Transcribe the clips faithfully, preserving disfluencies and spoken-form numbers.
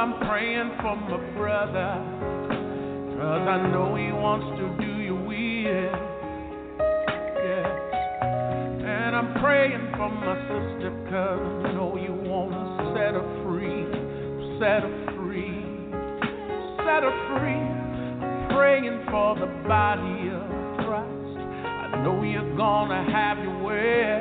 I'm praying for my brother, 'cause I know he wants to do your will. Yes. And I'm praying for my sister, 'cause I know you want to set her free, set her free, set her free. I'm praying for the body of Christ. I know you're gonna have your way.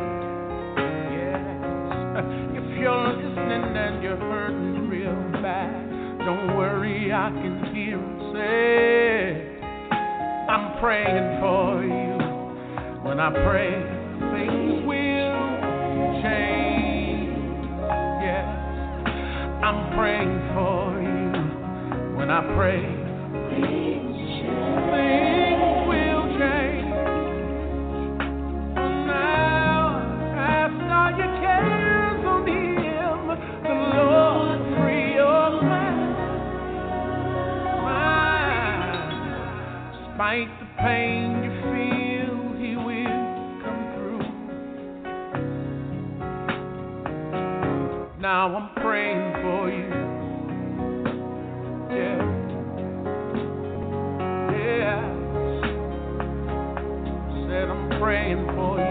If you're listening and you're hurting real bad, don't worry, I can hear him say, I'm praying for you. When I pray, things will change. Yes, I'm praying for you. When I pray, things will change. Now, cast all your cares on him, the Lord free your mind. Mind. Despite the pain you feel, he will come through. Now I'm praying for you. Yeah. Yeah. Said I'm praying for you.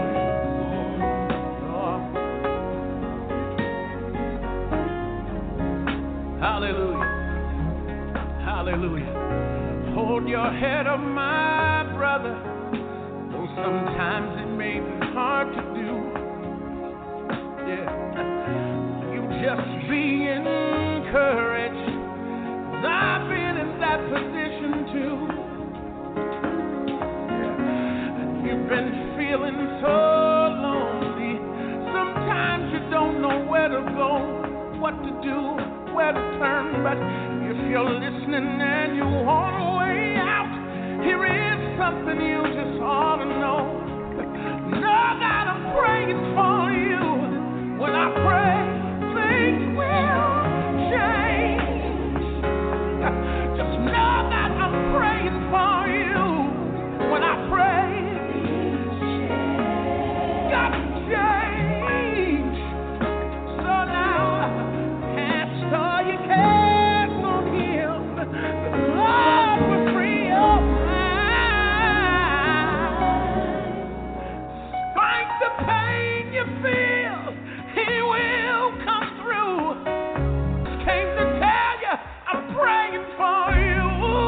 Hallelujah. Hallelujah. Hold your head up, my brother. Though sometimes it may be hard to do. Yeah. You just be encouraged. 'Cause I've been in that position too. Yeah. And you've been feeling so lonely. Sometimes you don't know where to go, what to do, where to turn, but if you're listening and you want a way out, here is something you just ought to know. Know that I'm praying for you. When I pray, things will change. Just know that I'm praying for you. When I pray, God will change. So now, cast all your cares on him. The Lord will free your mind. Despite the pain you feel, he will come through. Came to tell you, I'm praying for you.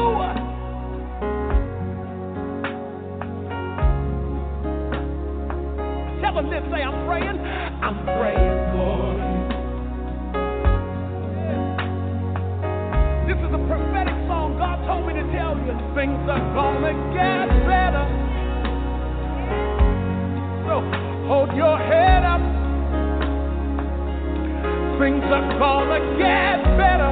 Tell them this, say, I'm praying, I'm praying for you. This is a prophetic song. God told me to tell you things are gonna get better. So hold your head up. Things are gonna get better.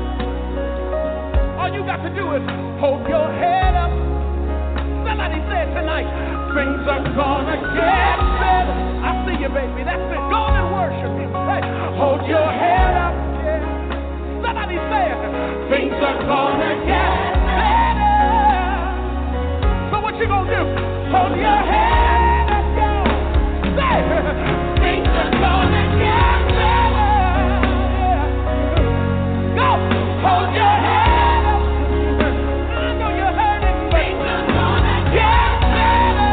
All you got to do is hold your head up. Somebody said tonight, things are gonna get better. I see you, baby. That's it. Go on and worship him. Hey, hold your head up. Yeah. Somebody said, things are gonna get better. So what you gonna do? Hold your head up, go. Say, things are gonna get better. Go, hold your head up. I know you're hurting, but things are gonna get better.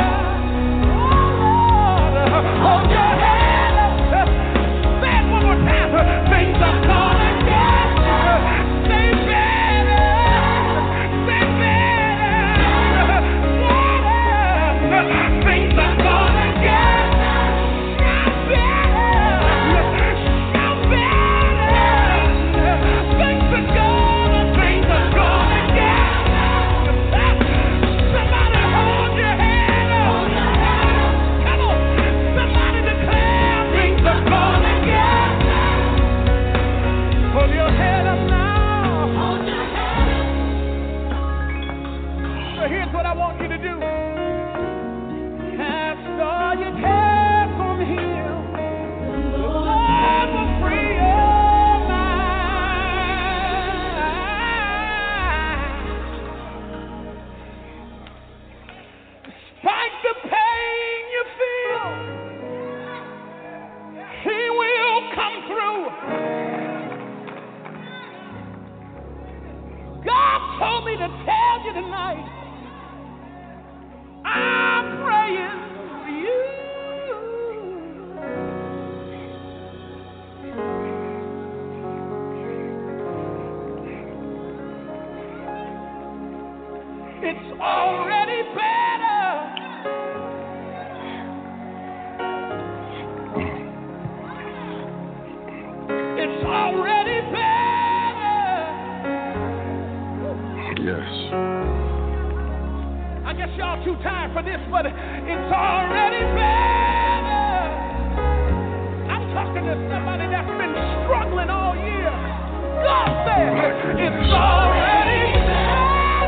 Oh, Lord, hold your head up. Say it one more time. Things are gonna get better. Say better. Say better. Better. Things are gonna get better. So better. Things are gonna, things are gonna get better. Somebody hold your head up. Come on. Somebody declare things are gonna get better. Hold your head up now. Hold your head up. So here's what I want you to do. Cast all your cares on him. The Lord will free your mind. Despite the pain you feel, he will come through. told me to tell you tonight, I'm praying for you. It's already better. It's already better. Yes. I guess y'all too tired for this, but it's already better. I'm talking to somebody that's been struggling all year. God said it's already better.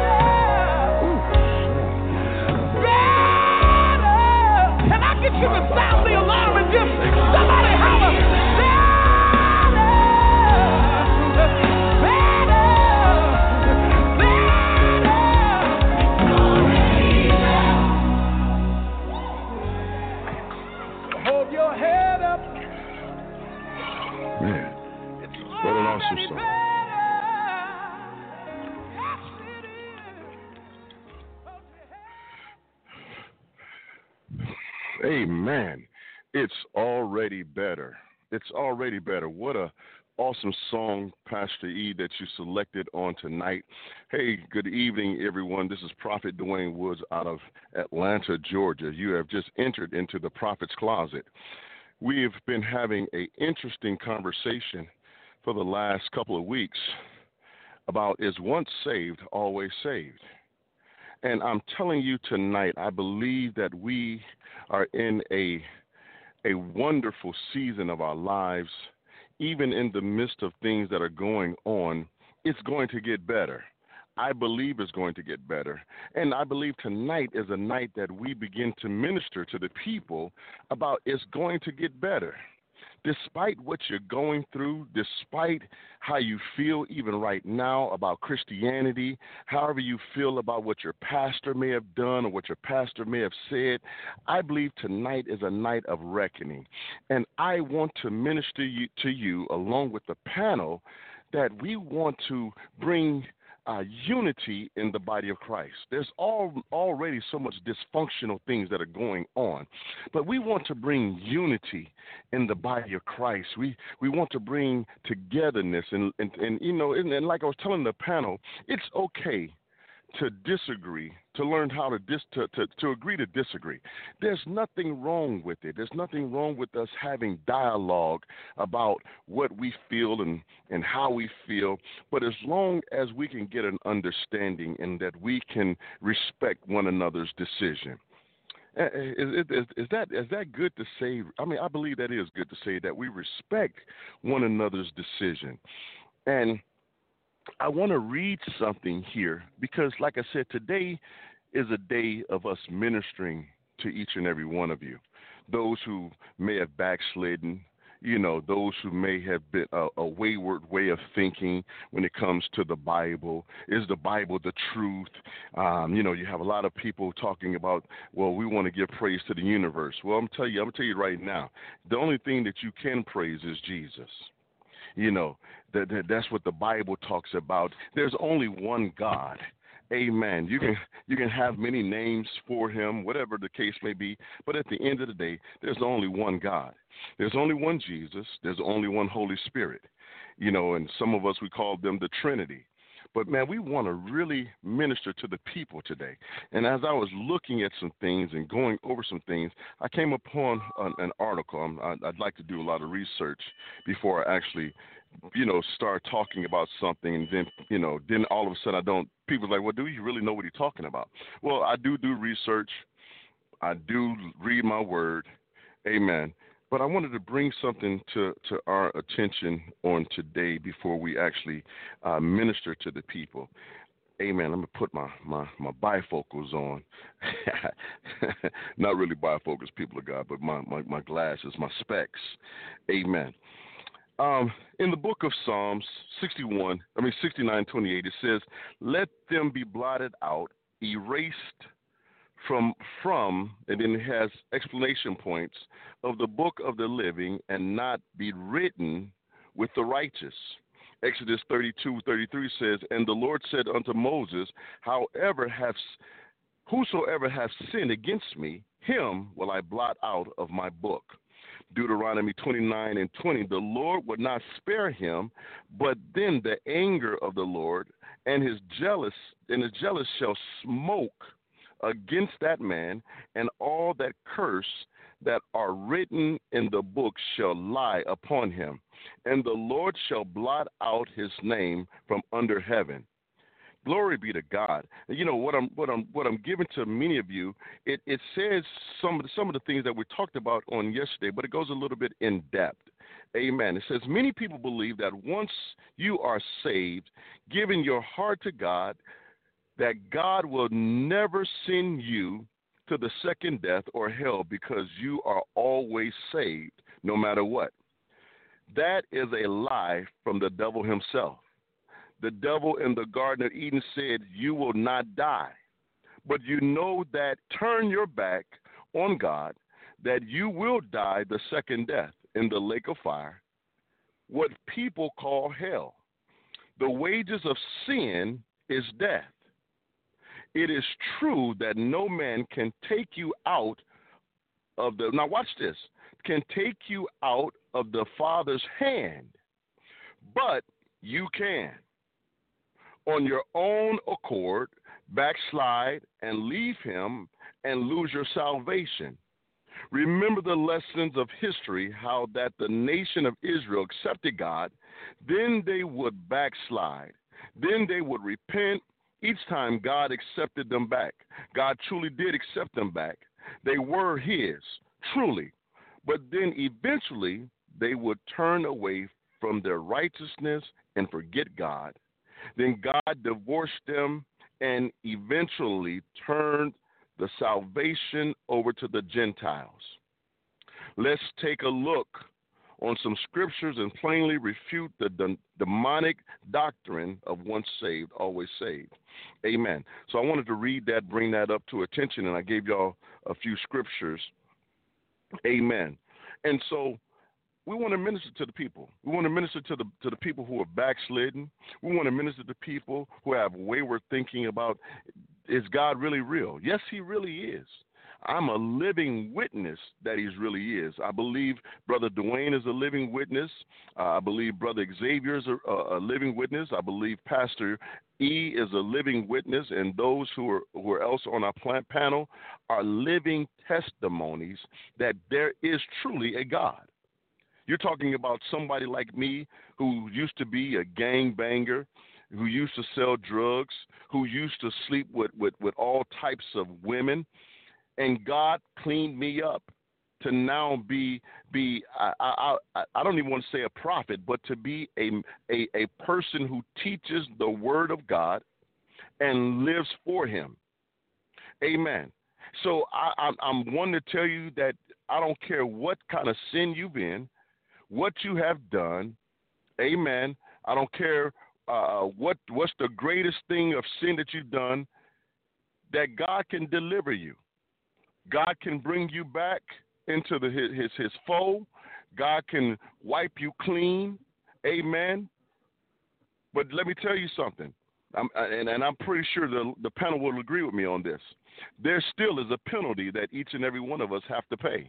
Can I get you to sound the alarm and just somebody holler? Better, better, better. Hold your head up. Man, what an awesome song. Amen. It's already better. It's already better. What a awesome song, Pastor E, that you selected on tonight. Hey, good evening, everyone. This is Prophet Dwayne Woods out of Atlanta, Georgia. You have just entered into the Prophet's Closet. We have been having an interesting conversation for the last couple of weeks about is once saved, always saved. And I'm telling you tonight, I believe that we are in a a wonderful season of our lives. Even in the midst of things that are going on, it's going to get better. I believe it's going to get better. And I believe tonight is a night that we begin to minister to the people about it's going to get better. Despite what you're going through, despite how you feel even right now about Christianity, however you feel about what your pastor may have done or what your pastor may have said, I believe tonight is a night of reckoning. And I want to minister you, to you along with the panel that we want to bring Uh, unity in the body of Christ. There's all, already so much dysfunctional things that are going on, but we want to bring unity in the body of Christ. We we want to bring togetherness, and, and, and you know, and, and like I was telling the panel, it's okay to disagree, to learn how to, dis, to, to to agree to disagree. There's nothing wrong with it. There's nothing wrong with us having dialogue about what we feel and, and how we feel. But as long as we can get an understanding and that we can respect one another's decision. Is, is, is that is that good to say? I mean, I believe that is good to say that we respect one another's decision. And I want to read something here because, like I said, today is a day of us ministering to each and every one of you. Those who may have backslidden, you know, those who may have been a, a wayward way of thinking when it comes to the Bible. Is the Bible the truth? Um, you know, you have a lot of people talking about, well, we want to give praise to the universe. Well, I'm tell you, I'm gonna tell you right now, the only thing that you can praise is Jesus. You know, that, that that's what the Bible talks about. There's only one God. Amen. You can you can have many names for him, whatever the case may be, but at the end of the day, there's only one God. There's only one Jesus. There's only one Holy Spirit. You know, and some of us, we call them the Trinity. But, man, we want to really minister to the people today. And as I was looking at some things and going over some things, I came upon an, an article. I'm, I'd like to do a lot of research before I actually, you know, start talking about something. And then, you know, then all of a sudden I don't, people are like, well, do you really know what you're talking about? Well, I do do research. I do read my word. Amen. But I wanted to bring something to, to our attention on today before we actually uh, minister to the people. Amen. Let me put my, my, my bifocals on. Not really bifocals, people of God, but my, my, my glasses, my specs. Amen. Um, in the book of Psalms sixty-one, I mean sixty-nine twenty-eight, it says, "Let them be blotted out, erased from, from, and then it has explanation points, of the book of the living and not be written with the righteous." Exodus thirty-two thirty-three says, and the Lord said unto Moses, however has, whosoever hath sinned against me, him will I blot out of my book. Deuteronomy twenty-nine and twenty, the Lord would not spare him, but then the anger of the Lord and his jealous and his jealous shall smoke against that man, and all that curse that are written in the book shall lie upon him, and the Lord shall blot out his name from under heaven. Glory be to God. You know what I'm what I'm what I'm giving to many of you. It it says some of the, some of the things that we talked about on yesterday, but it goes a little bit in depth. Amen. It says many people believe that once you are saved, giving your heart to God, that God will never send you to the second death or hell because you are always saved, no matter what. That is a lie from the devil himself. The devil in the Garden of Eden said, you will not die. But you know that turn your back on God, that you will die the second death in the lake of fire, what people call hell. The wages of sin is death. It is true that no man can take you out of the, now watch this, can take you out of the Father's hand, but you can, on your own accord, backslide and leave him and lose your salvation. Remember the lessons of history, how that the nation of Israel accepted God, then they would backslide, then they would repent. Each time God accepted them back. God truly did accept them back. They were his, truly. But then eventually they would turn away from their righteousness and forget God. Then God divorced them and eventually turned the salvation over to the Gentiles. Let's take a look on some scriptures and plainly refute the de- demonic doctrine of once saved, always saved. Amen. So I wanted to read that, bring that up to attention, and I gave y'all a few scriptures. Amen. And so we want to minister to the people. We want to minister to the to the people who are backslidden. We want to minister to people who have wayward thinking about, is God really real? Yes, he really is. I'm a living witness that he really is. I believe Brother Dwayne is a living witness. Uh, I believe Brother Xavier is a, a living witness. I believe Pastor E is a living witness, and those who are, who are else on our plant panel are living testimonies that there is truly a God. You're talking about somebody like me who used to be a gangbanger, who used to sell drugs, who used to sleep with, with, with all types of women. And God cleaned me up to now be be I, I I I don't even want to say a prophet, but to be a, a a person who teaches the word of God and lives for him. Amen. So I, I'm I'm one to tell you that I don't care what kind of sin you've in, what you have done. Amen. I don't care uh, what what's the greatest thing of sin that you've done, that God can deliver you. God can bring you back into the, his, his his fold. God can wipe you clean. Amen. But let me tell you something, I'm, and, and I'm pretty sure the, the panel will agree with me on this. There still is a penalty that each and every one of us have to pay.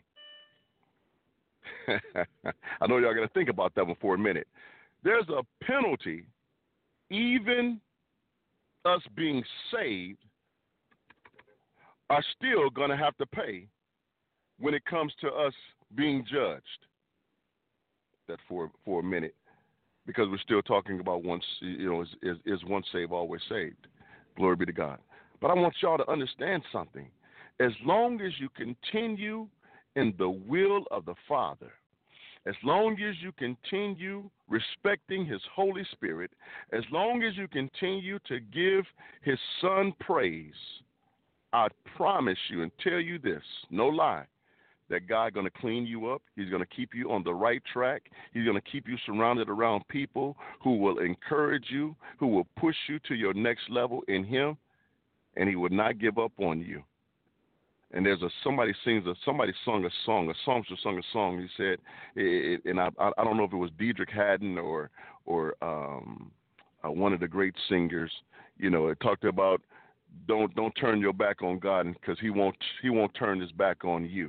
I know y'all got to think about that one for a minute. There's a penalty, even us being saved are still going to have to pay when it comes to us being judged. That for for a minute, because we're still talking about once, you know, is, is, is once saved, always saved. Glory be to God. But I want y'all to understand something. As long as you continue in the will of the Father, as long as you continue respecting his Holy Spirit, as long as you continue to give his Son praise, I promise you and tell you this, no lie, that God's going to clean you up. He's going to keep you on the right track. He's going to keep you surrounded around people who will encourage you, who will push you to your next level in him, and he will not give up on you. And there's a somebody sings a somebody sung a song, a songster sung a song. He said, it, and I I don't know if it was Diedrich Haddon or or um, uh, one of the great singers. You know, it talked about don't don't turn your back on God because He won't He won't turn His back on you.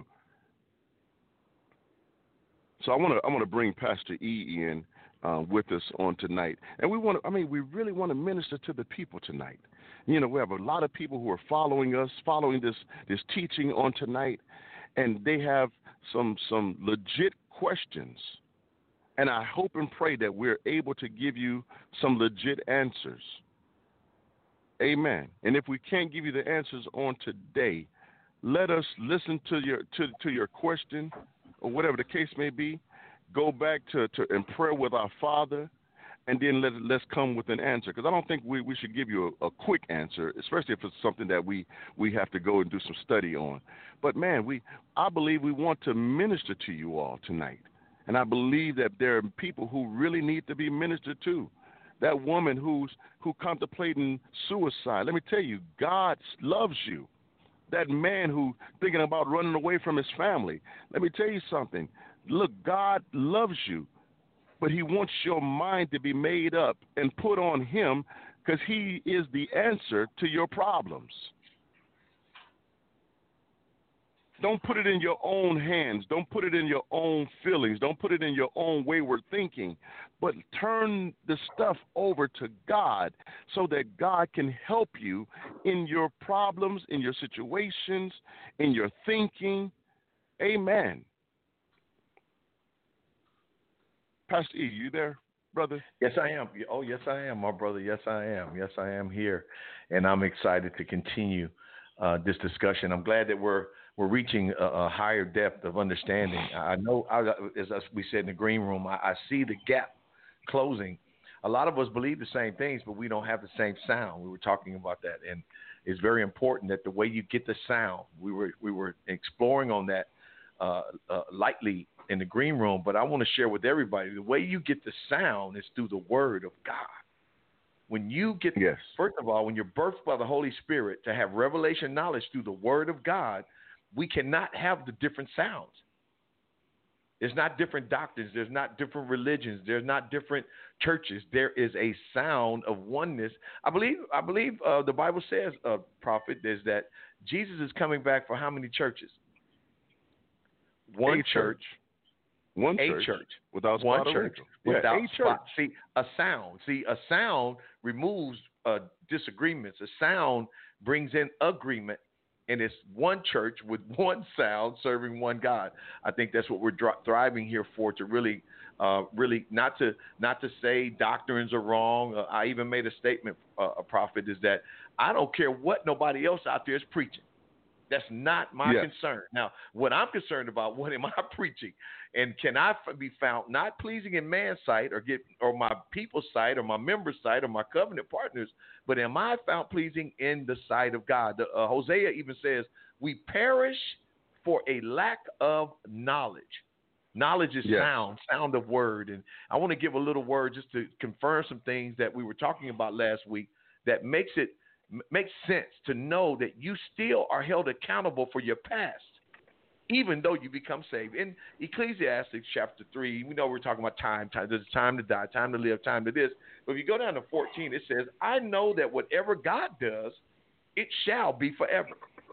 So I want to I want to bring Pastor E in uh, with us on tonight, and we want to. I mean, we really want to minister to the people tonight. You know, we have a lot of people who are following us, following this this teaching on tonight, and they have some some legit questions. And I hope and pray that we're able to give you some legit answers. Amen. And if we can't give you the answers on today, let us listen to your to, to your question or whatever the case may be. Go back to, to in prayer with our Father, and then let, let's come with an answer. Because I don't think we, we should give you a, a quick answer, especially if it's something that we, we have to go and do some study on. But, man, we I believe we want to minister to you all tonight. And I believe that there are people who really need to be ministered to. That woman who's who contemplating suicide, let me tell you, God loves you. That man who thinking about running away from his family, let me tell you something. Look, God loves you, but He wants your mind to be made up and put on Him because He is the answer to your problems. Don't put it in your own hands. Don't put it in your own feelings. Don't put it in your own wayward thinking. But turn the stuff over to God so that God can help you in your problems, in your situations, in your thinking. Amen. Pastor E, you there, brother? Yes, I am. Oh, yes, I am, my brother. Yes, I am. Yes, I am here. And I'm excited to continue uh, this discussion. I'm glad that we're we're reaching a, a higher depth of understanding. I know, I, as we said in the green room, I, I see the gap closing. A lot of us believe the same things, but we don't have the same sound. We were talking about that, and it's very important that the way you get the sound. We were we were exploring on that uh, uh, lightly in the green room, but I want to share with everybody the way you get the sound is through the Word of God. When you get, yes. First of all, when you're birthed by the Holy Spirit to have revelation knowledge through the Word of God, we cannot have the different sounds. There's not different doctrines. There's not different religions. There's not different churches. There is a sound of oneness. I believe. I believe uh, the Bible says, uh, prophet, is that Jesus is coming back for how many churches? One a church. church. One a church, church without one spot or church wrinkle. without yeah, a spot. church. See, a sound. See, a sound removes uh, disagreements. A sound brings in agreement. And it's one church with one sound serving one God. I think that's what we're dri- thriving here for, to really, uh, really not to not to say doctrines are wrong. Uh, I even made a statement, uh, a prophet, is that I don't care what nobody else out there is preaching. That's not my yes. concern. Now, what I'm concerned about, what am I preaching? And can I be found not pleasing in man's sight or get or my people's sight or my members' sight or my covenant partners, but am I found pleasing in the sight of God? The, uh, Hosea even says, we perish for a lack of knowledge. Knowledge is yes. sound, sound of word. And I want to give a little word just to confirm some things that we were talking about last week that makes it makes sense to know that you still are held accountable for your past, even though you become saved. In Ecclesiastes chapter three, we know we're talking about time, time. There's time to die, time to live, time to this. But if you go down to fourteen, it says, I know that whatever God does, it shall be forever.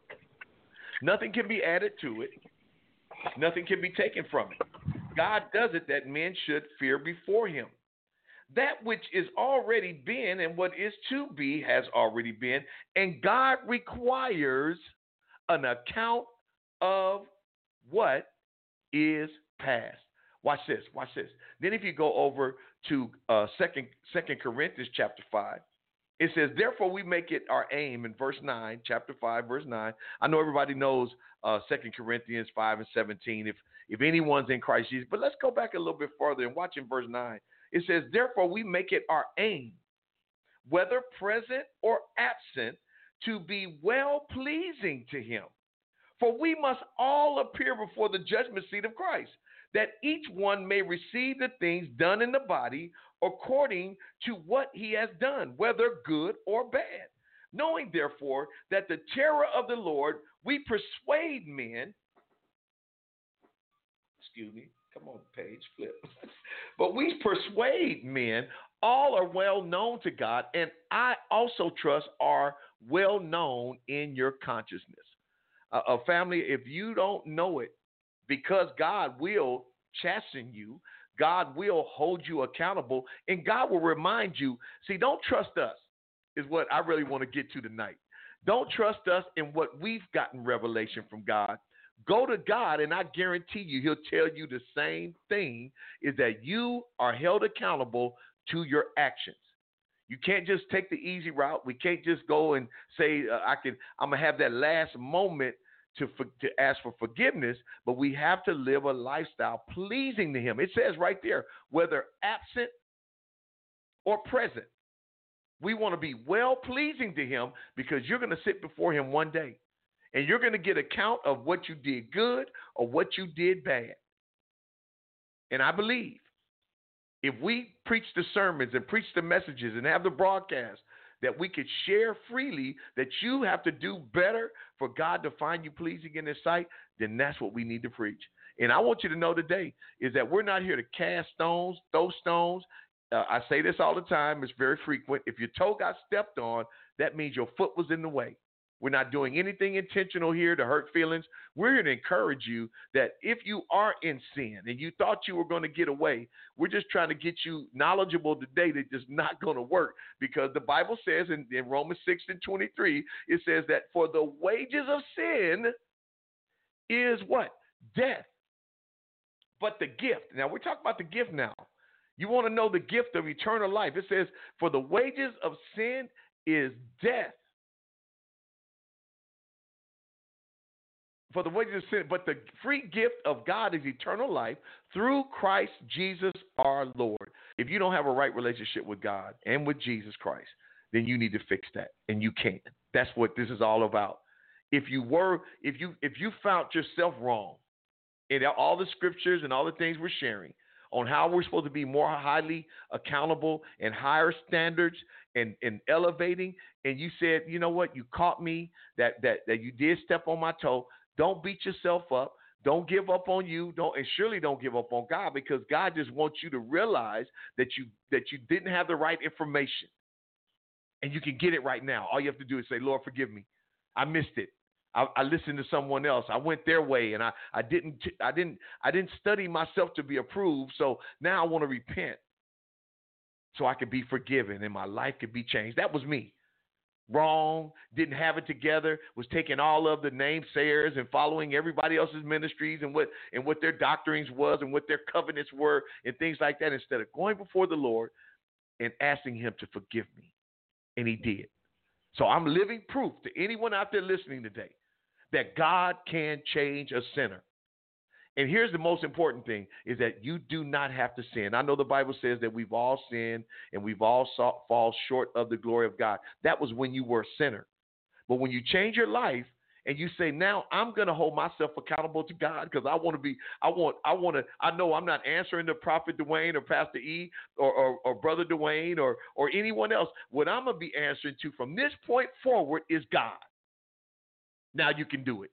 Nothing can be added to it. Nothing can be taken from it. God does it that men should fear before him. That which is already been and what is to be has already been, and God requires an account of what is past. Watch this, watch this. Then if you go over to uh, second, second Corinthians chapter five, it says, therefore we make it our aim in verse nine, chapter five, verse nine. I know everybody knows uh, second Corinthians five and seventeen, if, if anyone's in Christ Jesus. But let's go back a little bit further and watch in verse nine. It says, therefore we make it our aim, whether present or absent, to be well-pleasing to him. For we must all appear before the judgment seat of Christ, that each one may receive the things done in the body according to what he has done, whether good or bad. Knowing, therefore, that the terror of the Lord, we persuade men, excuse me, Come on, page flip. But we persuade men, all are well known to God, and I also trust are well known in your consciousness. A, a family, if you don't know it, because God will chasten you, God will hold you accountable, and God will remind you. See, don't trust us, is what I really want to get to tonight. Don't trust us in what we've gotten revelation from God. Go to God, and I guarantee you he'll tell you the same thing, is that you are held accountable to your actions. You can't just take the easy route. We can't just go and say, uh, I can, I'm going to have that last moment to, for, to ask for forgiveness, but we have to live a lifestyle pleasing to him. It says right there, whether absent or present, we want to be well pleasing to him, because you're going to sit before him one day. And you're going to get account of what you did good or what you did bad. And I believe if we preach the sermons and preach the messages and have the broadcast, that we could share freely, that you have to do better for God to find you pleasing in his sight, then that's what we need to preach. And I want you to know today is that we're not here to cast stones, throw stones. Uh, I say this all the time. It's very frequent. If your toe got stepped on, that means your foot was in the way. We're not doing anything intentional here to hurt feelings. We're here to encourage you that if you are in sin and you thought you were going to get away, we're just trying to get you knowledgeable today that it's not going to work, because the Bible says in, in Romans six and twenty-three, it says that for the wages of sin is what? Death. But the gift, now we're talking about the gift now. You want to know the gift of eternal life. It says for the wages of sin is death. For the wages of sin, but the free gift of God is eternal life through Christ Jesus our Lord. If you don't have a right relationship with God and with Jesus Christ, then you need to fix that, and you can't. That's what this is all about. If you were, if you if you found yourself wrong in all the scriptures and all the things we're sharing on how we're supposed to be more highly accountable and higher standards and, and elevating, and you said, you know what, you caught me that that that you did step on my toe. Don't beat yourself up. Don't give up on you. Don't, and surely don't give up on God, because God just wants you to realize that you that you didn't have the right information, and you can get it right now. All you have to do is say, Lord, forgive me. I missed it. I, I listened to someone else. I went their way, and I, I didn't I didn't I didn't study myself to be approved. So now I want to repent, so I could be forgiven and my life could be changed. That was me. Wrong, didn't have it together, was taking all of the namesayers and following everybody else's ministries and what and what their doctrines was and what their covenants were and things like that, instead of going before the Lord and asking him to forgive me. And he did. So I'm living proof to anyone out there listening today that God can change a sinner. And here's the most important thing, is that you do not have to sin. I know the Bible says that we've all sinned and we've all saw, fall short of the glory of God. That was when you were a sinner. But when you change your life and you say, now I'm going to hold myself accountable to God, because I want to be, I want, I want to, I know I'm not answering to Prophet Dwayne or Pastor E or, or, or Brother Dwayne or, or anyone else. What I'm going to be answering to from this point forward is God. Now you can do it.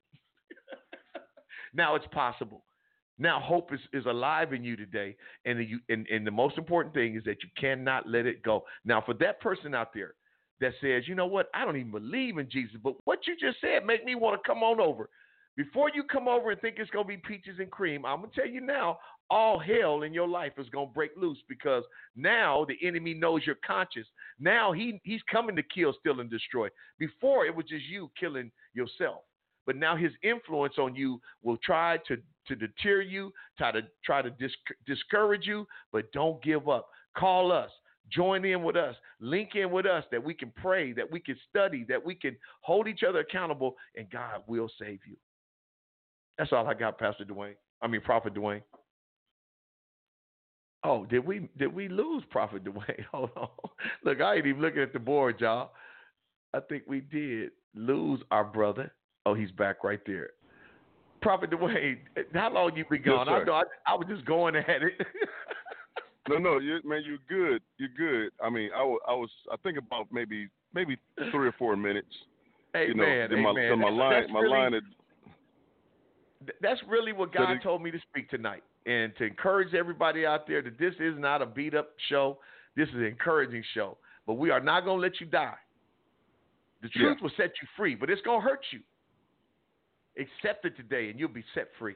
Now it's possible. Now hope is, is alive in you today, and, you, and, and the most important thing is that you cannot let it go. Now, for that person out there that says, you know what, I don't even believe in Jesus, but what you just said make me want to come on over. Before you come over and think it's going to be peaches and cream, I'm going to tell you now, all hell in your life is going to break loose, because now the enemy knows you're conscious. Now he he's coming to kill, steal, and destroy. Before, it was just you killing yourself. But now his influence on you will try to, to deter you, try to try to dis- discourage you, but don't give up. Call us. Join in with us. Link in with us, that we can pray, that we can study, that we can hold each other accountable, and God will save you. That's all I got, Pastor Dwayne. I mean, Prophet Dwayne. Oh, did we did we lose Prophet Dwayne? Hold on. Look, I ain't even looking at the board, y'all. I think we did lose our brother. Oh, he's back right there. Prophet Dwayne, how long you been gone? Yes, I know I, I was just going at it. no, no, you, man, you're good. You're good. I mean, I, w- I was, I think about maybe maybe three or four minutes. Hey, you know, man, my, hey, man. my That's, line, that's my really, line. Had, that's really what God it, told me to speak tonight. and to encourage everybody out there that this is not a beat up show. This is an encouraging show. But we are not going to let you die. The truth yeah. will set you free, but it's going to hurt you. Accept it today, and you'll be set free.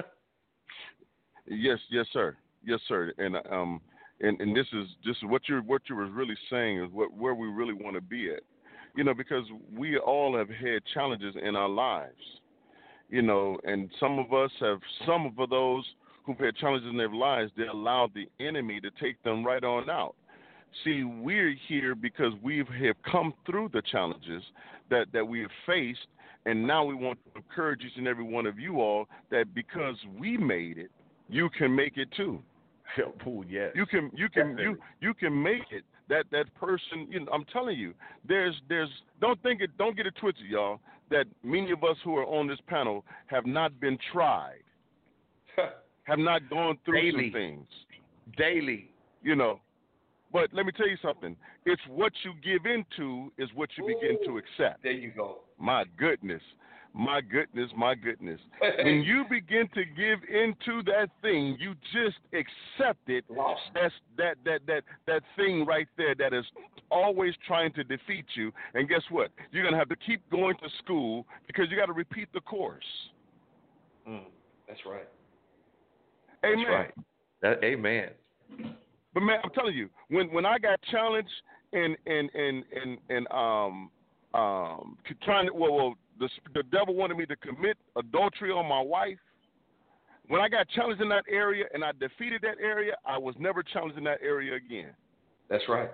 yes, yes, sir. Yes, sir. And um, and, and this is this is what you're what you were really saying is what where we really want to be at. You know, because we all have had challenges in our lives. You know, and some of us have some of those who've had challenges in their lives. They allowed the enemy to take them right on out. See, we're here because we have come through the challenges that, that we have faced, and now we want to encourage each and every one of you all that because we made it, you can make it too. Oh, yes. You can you can you you can make it. That that person, you know, I'm telling you, there's there's don't think it don't get it twisted, y'all, that many of us who are on this panel have not been tried. have not gone through Daily. some things. Daily. You know. But let me tell you something. It's what you give into is what you Ooh, begin to accept. There you go. My goodness. My goodness, my goodness. When you begin to give into that thing, you just accept it. Lost. That's that that that that thing right there that is always trying to defeat you. And guess what? You're gonna have to keep going to school because you got to repeat the course. Mm, that's right. Amen. That's right. That, amen. But man, I'm telling you, when, when I got challenged and and and and, and um um trying to well, well the the devil wanted me to commit adultery on my wife. When I got challenged in that area and I defeated that area, I was never challenged in that area again. That's right.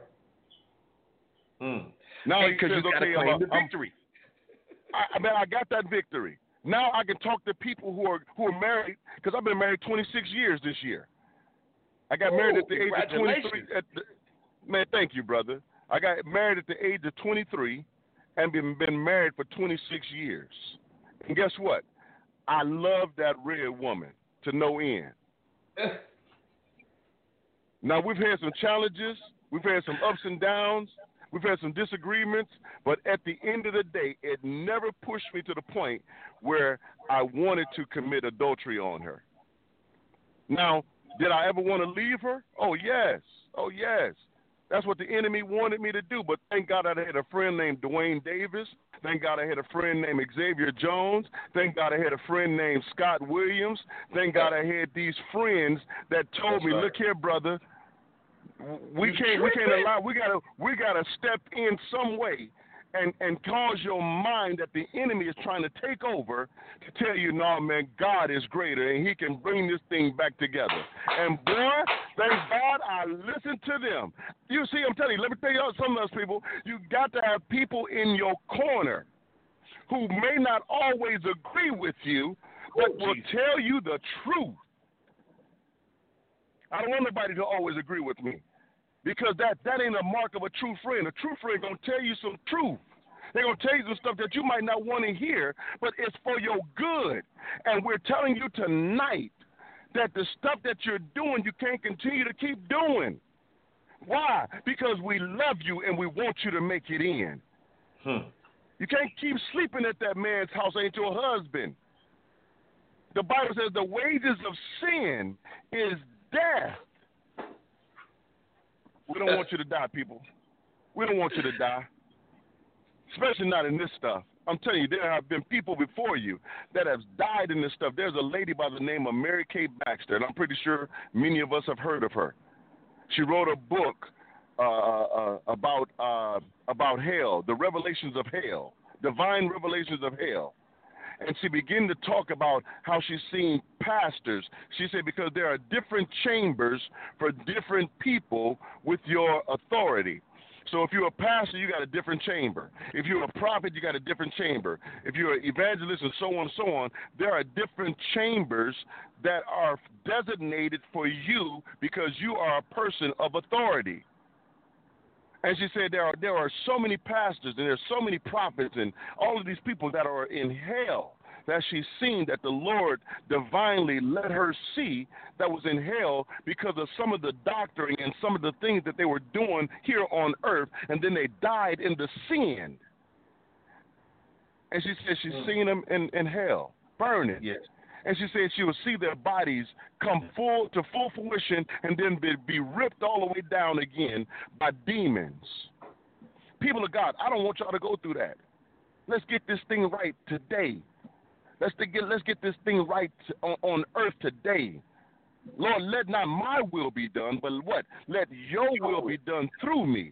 Mm. Now because hey, you got to okay, claim I'm, the victory. I, I mean, I got that victory. Now I can talk to people who are who are married because I've been married twenty-six years this year. I got Ooh, married at the age of congratulations. twenty-three. At the, man, thank you, brother. I got married at the age of twenty-three and been, been married for twenty-six years. And guess what? I love that red woman to no end. Now, we've had some challenges. We've had some ups and downs. We've had some disagreements. But at the end of the day, it never pushed me to the point where I wanted to commit adultery on her. Now, did I ever want to leave her? Oh, yes. Oh, yes. That's what the enemy wanted me to do. But thank God I had a friend named Dwayne Davis. Thank God I had a friend named Xavier Jones. Thank God I had a friend named Scott Williams. Thank God I had these friends that told That's me, right. look here, brother, we You can't we can't tripping? allow we gotta we gotta step in some way and, and cause your mind that the enemy is trying to take over to tell you, no, man, God is greater and he can bring this thing back together. And boy, thank God I listened to them. You see, I'm telling you, let me tell you some of those people, you got to have people in your corner who may not always agree with you, but oh, will Jesus. tell you the truth. I don't want nobody to always agree with me because that, that ain't a mark of a true friend. A true friend going to tell you some truth. They're going to tell you some stuff that you might not want to hear, but it's for your good. And we're telling you tonight that the stuff that you're doing, you can't continue to keep doing. Why? Because we love you and we want you to make it in. Hmm. You can't keep sleeping at that man's house, ain't your husband. The Bible says the wages of sin is death. We don't want you to die, people. We don't want you to die, especially not in this stuff. I'm telling you, there have been people before you that have died in this stuff. There's a lady by the name of Mary Kay Baxter, and I'm pretty sure many of us have heard of her. She wrote a book uh, uh, about uh, about hell, the revelations of hell, divine revelations of hell. And she began to talk about how she's seen pastors. She said because there are different chambers for different people with your authority. So if you're a pastor, you got a different chamber. If you're a prophet, you got a different chamber. If you're an evangelist and so on and so on, there are different chambers that are designated for you because you are a person of authority. And she said there are there are so many pastors and there's so many prophets and all of these people that are in hell that she's seen that the Lord divinely let her see that was in hell because of some of the doctrine and some of the things that they were doing here on earth, and then they died in the sin. And she said she's mm. seen them in, in hell, burning. Yes. And she said she would see their bodies come full to full fruition and then be, be ripped all the way down again by demons. People of God, I don't want y'all to go through that. Let's get this thing right today. Let's get let's get this thing right on, on earth today. Lord, let not my will be done, but what? Let your will be done through me.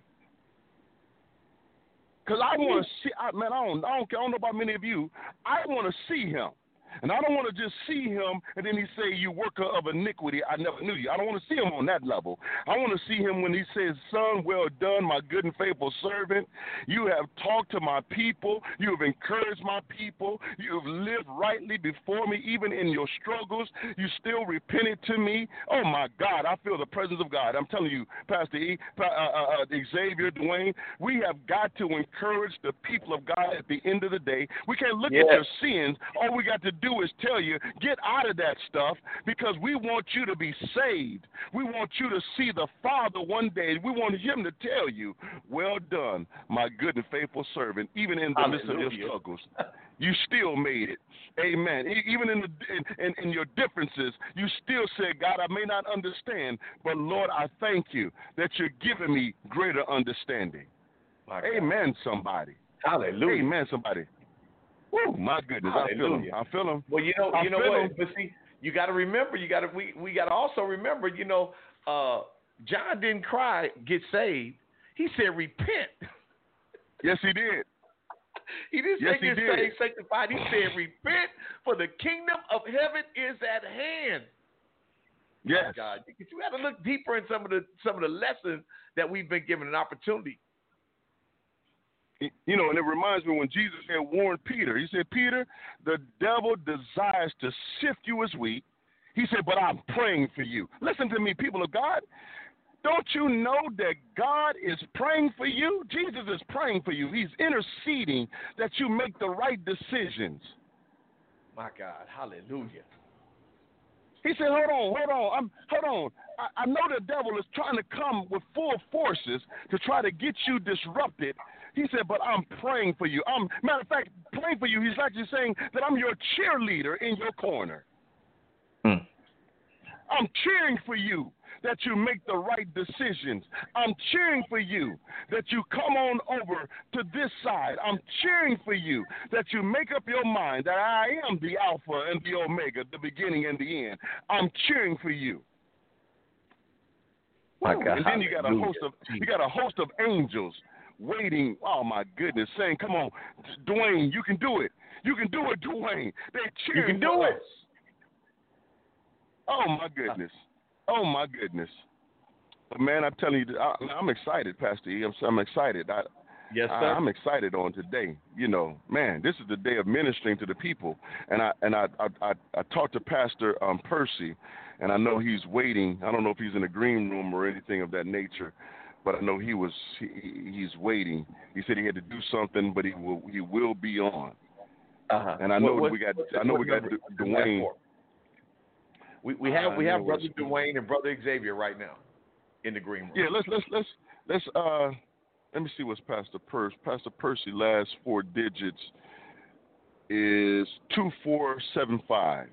Because I want to see, I, man, I don't, I, don't, I don't know about many of you. I want to see him. And I don't want to just see him and then he say, you worker of iniquity, I never knew you. I don't want to see him on that level. I want to see him when he says, son, well done, my good and faithful servant. You have talked to my people. You have encouraged my people. You have lived rightly before me, even in your struggles. You still repented to me. Oh, my God, I feel the presence of God. I'm telling you, Pastor E, uh, uh, uh, Xavier, Dwayne, we have got to encourage the people of God at the end of the day. We can't look yes. at your sins. All we got to do is tell you, get out of that stuff, because we want you to be saved. We want you to see the Father one day. We want him to tell you, well done, my good and faithful servant. Even in the Hallelujah. midst of your struggles, you still made it. Amen. Even in, the, in, in, in your differences, you still said, God, I may not understand, but Lord, I thank you that you're giving me greater understanding. Amen, somebody. Hallelujah. Amen, somebody. Woo, my goodness, Hallelujah. I feel him. I feel him. Well, you know, I you know feel what? him. But see, you got to remember, you got to we we got to also remember, you know, uh, John didn't cry, get saved. He said, repent. Yes, he did. He didn't yes, say he get did. saved, sanctified. He said, repent, for the kingdom of heaven is at hand. Yes. My God, you, you got to look deeper in some of the some of the lessons that we've been given an opportunity. You know, and it reminds me when Jesus had warned Peter. He said, Peter, the devil desires to sift you as wheat. He said, but I'm praying for you. Listen to me, people of God. Don't you know that God is praying for you? Jesus is praying for you. He's interceding that you make the right decisions. My God, hallelujah. He said, hold on, hold on, I'm, hold on. I, I know the devil is trying to come with full forces to try to get you disrupted. He said, but I'm praying for you. I'm, matter of fact, praying for you, he's actually saying that I'm your cheerleader in your corner. Mm. I'm cheering for you that you make the right decisions. I'm cheering for you that you come on over to this side. I'm cheering for you that you make up your mind that I am the Alpha and the Omega, the beginning and the end. I'm cheering for you. My God, and then you got a host of you got a host of angels waiting. Oh my goodness, saying, "Come on, Dwayne, you can do it. You can do it, Dwayne." They're cheering. You can do it. Oh my goodness. Oh my goodness. But man, I'm telling you, I, I'm excited, Pastor E. I'm, I'm excited. I, yes, sir. I, I'm excited on today. You know, man, this is the day of ministering to the people. And I and I I, I, I talked to Pastor um, Percy, and I know he's waiting. I don't know if he's in the green room or anything of that nature, but I know he was he, he's waiting. He said he had to do something, but he will he will be on. Uh-huh. And I know what, we got what, I know we got number, Dwayne. We we have we have Brother was, Dwayne and Brother Xavier right now in the green room. Yeah, let's let's let's let's uh let me see what's Pastor Percy. Pastor Percy last four digits is two four seven five.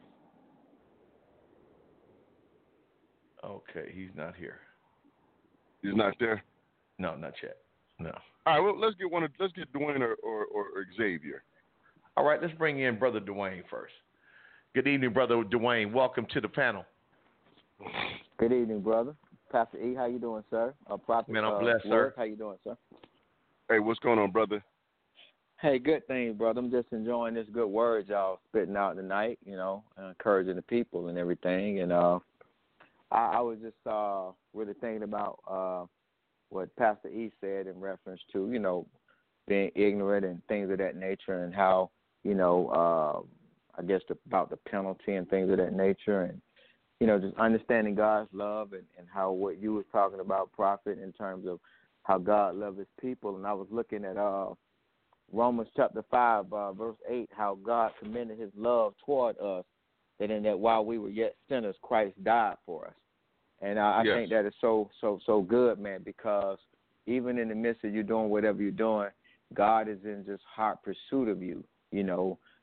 Okay, he's not here. He's not there? No, not yet. No. All right, well let's get one of let's get Dwayne or, or, or Xavier. All right, let's bring in Brother Dwayne first. Good evening, Brother Dwayne. Welcome to the panel. Good evening, brother. Pastor E, how you doing, sir? Uh, Prophet, Man, I'm uh, blessed, Wood, sir. How you doing, sir? Hey, what's going on, brother? Hey, good thing, brother. I'm just enjoying this good word y'all spitting out tonight, you know, encouraging the people and everything. And uh, I, I was just uh, really thinking about uh, what Pastor E said in reference to, you know, being ignorant and things of that nature, and how, you know, uh, I guess the, about the penalty and things of that nature, and, you know, just understanding God's love, and, and how what you was talking about, Prophet, in terms of how God loves his people. And I was looking at uh, Romans chapter five, uh, verse eight, how God commended his love toward us, that in that while we were yet sinners, Christ died for us. And uh, I yes. think that is so, so, so good, man, because even in the midst of you doing whatever you're doing, God is in just hot pursuit of you, you know,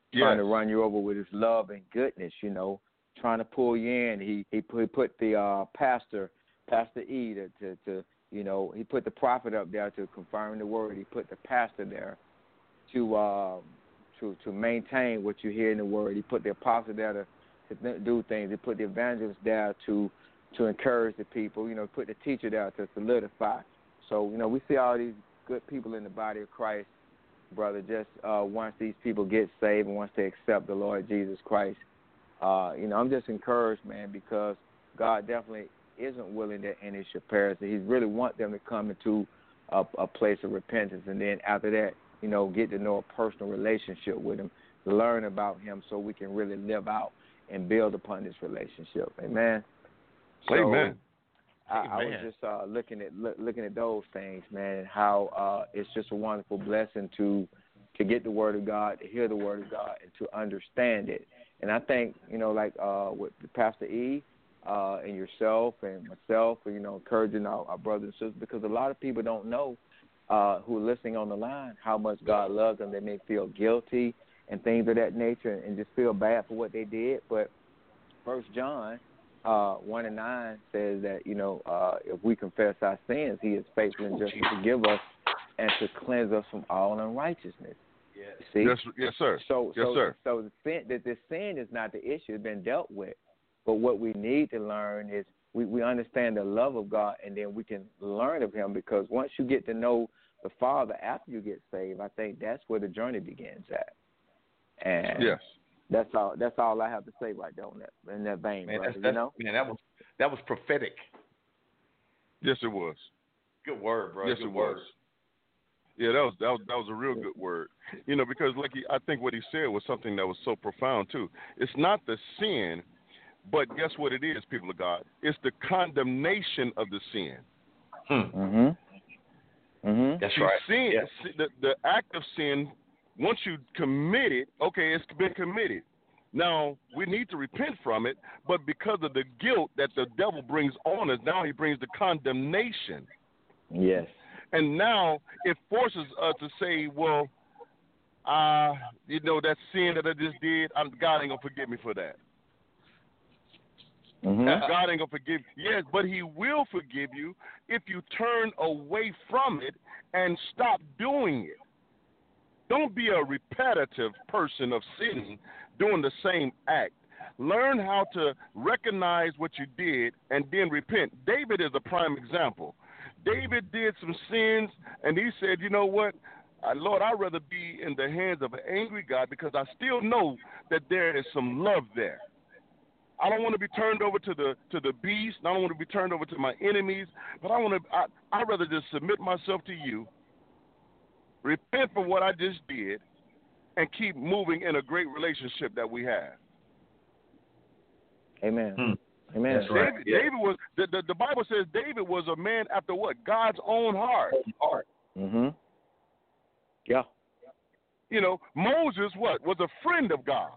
trying Yes. to run you over with his love and goodness, you know, trying to pull you in. He he put, he put the uh, pastor, Pastor E, to, to, to, you know, he put the prophet up there to confirm the word. He put the pastor there to uh, to to maintain what you hear in the word. He put the apostle there to, to do things. He put the evangelist there to to encourage the people. You know, put the teacher there to solidify. So, you know, we see all these good people in the body of Christ, brother, just uh, once these people get saved and once they accept the Lord Jesus Christ. Uh, you know, I'm just encouraged, man, because God definitely isn't willing that any should perish. He really wants them to come into a, a place of repentance, and then after that, you know, get to know a personal relationship with him, learn about him so we can really live out and build upon this relationship. Amen. So, Amen. I, I was just uh, looking at look, looking at those things, man, and how uh, it's just a wonderful blessing to to get the Word of God, to hear the Word of God, and to understand it. And I think, you know, like uh, with Pastor E uh, and yourself and myself, you know, encouraging our, our brothers and sisters, because a lot of people don't know uh, who are listening on the line how much God loves them. They may feel guilty and things of that nature, and, and just feel bad for what they did. But First John Uh, one and nine says that, you know, uh, if we confess our sins, he is faithful and just to forgive us and to cleanse us from all unrighteousness. Yes. See? Yes, yes, sir. So, yes, so, sir. so the sin, that the sin is not the issue; it's been dealt with. But what we need to learn is we, we understand the love of God, and then we can learn of Him. Because once you get to know the Father after you get saved, I think that's where the journey begins at. And Yes. That's all. That's all I have to say right there on that in that vein, Man, brother. that's, that's, you know, man, that was that was prophetic. Yes, it was. Good word, bro. Yes, Good it word. was. Yeah, that was that was that was a real good word. You know, because like he, I think what he said was something that was so profound too. It's not the sin, but guess what it is, people of God? It's the condemnation of the sin. Hmm. Mhm. Mhm. That's See, right. sin, Yes. the the act of sin. Once you commit it, okay, it's been committed. Now, we need to repent from it, but because of the guilt that the devil brings on us, now he brings the condemnation. Yes. And now it forces us to say, well, uh, you know, that sin that I just did, I'm, God ain't going to forgive me for that. Mm-hmm. God ain't going to forgive you. Yes, but he will forgive you if you turn away from it and stop doing it. Don't be a repetitive person of sin doing the same act. Learn how to recognize what you did and then repent. David is a prime example. David did some sins, and he said, you know what, uh, Lord, I'd rather be in the hands of an angry God because I still know that there is some love there. I don't want to be turned over to the to the beast. I don't want to be turned over to my enemies, but I want to. I, I'd rather just submit myself to you, repent for what I just did, and keep moving in a great relationship that we have. Amen. Hmm. Amen. That's right. David, Yeah. David was the, the the Bible says David was a man after what? God's own heart. Heart. Mhm. Yeah. You know, Moses what was a friend of God.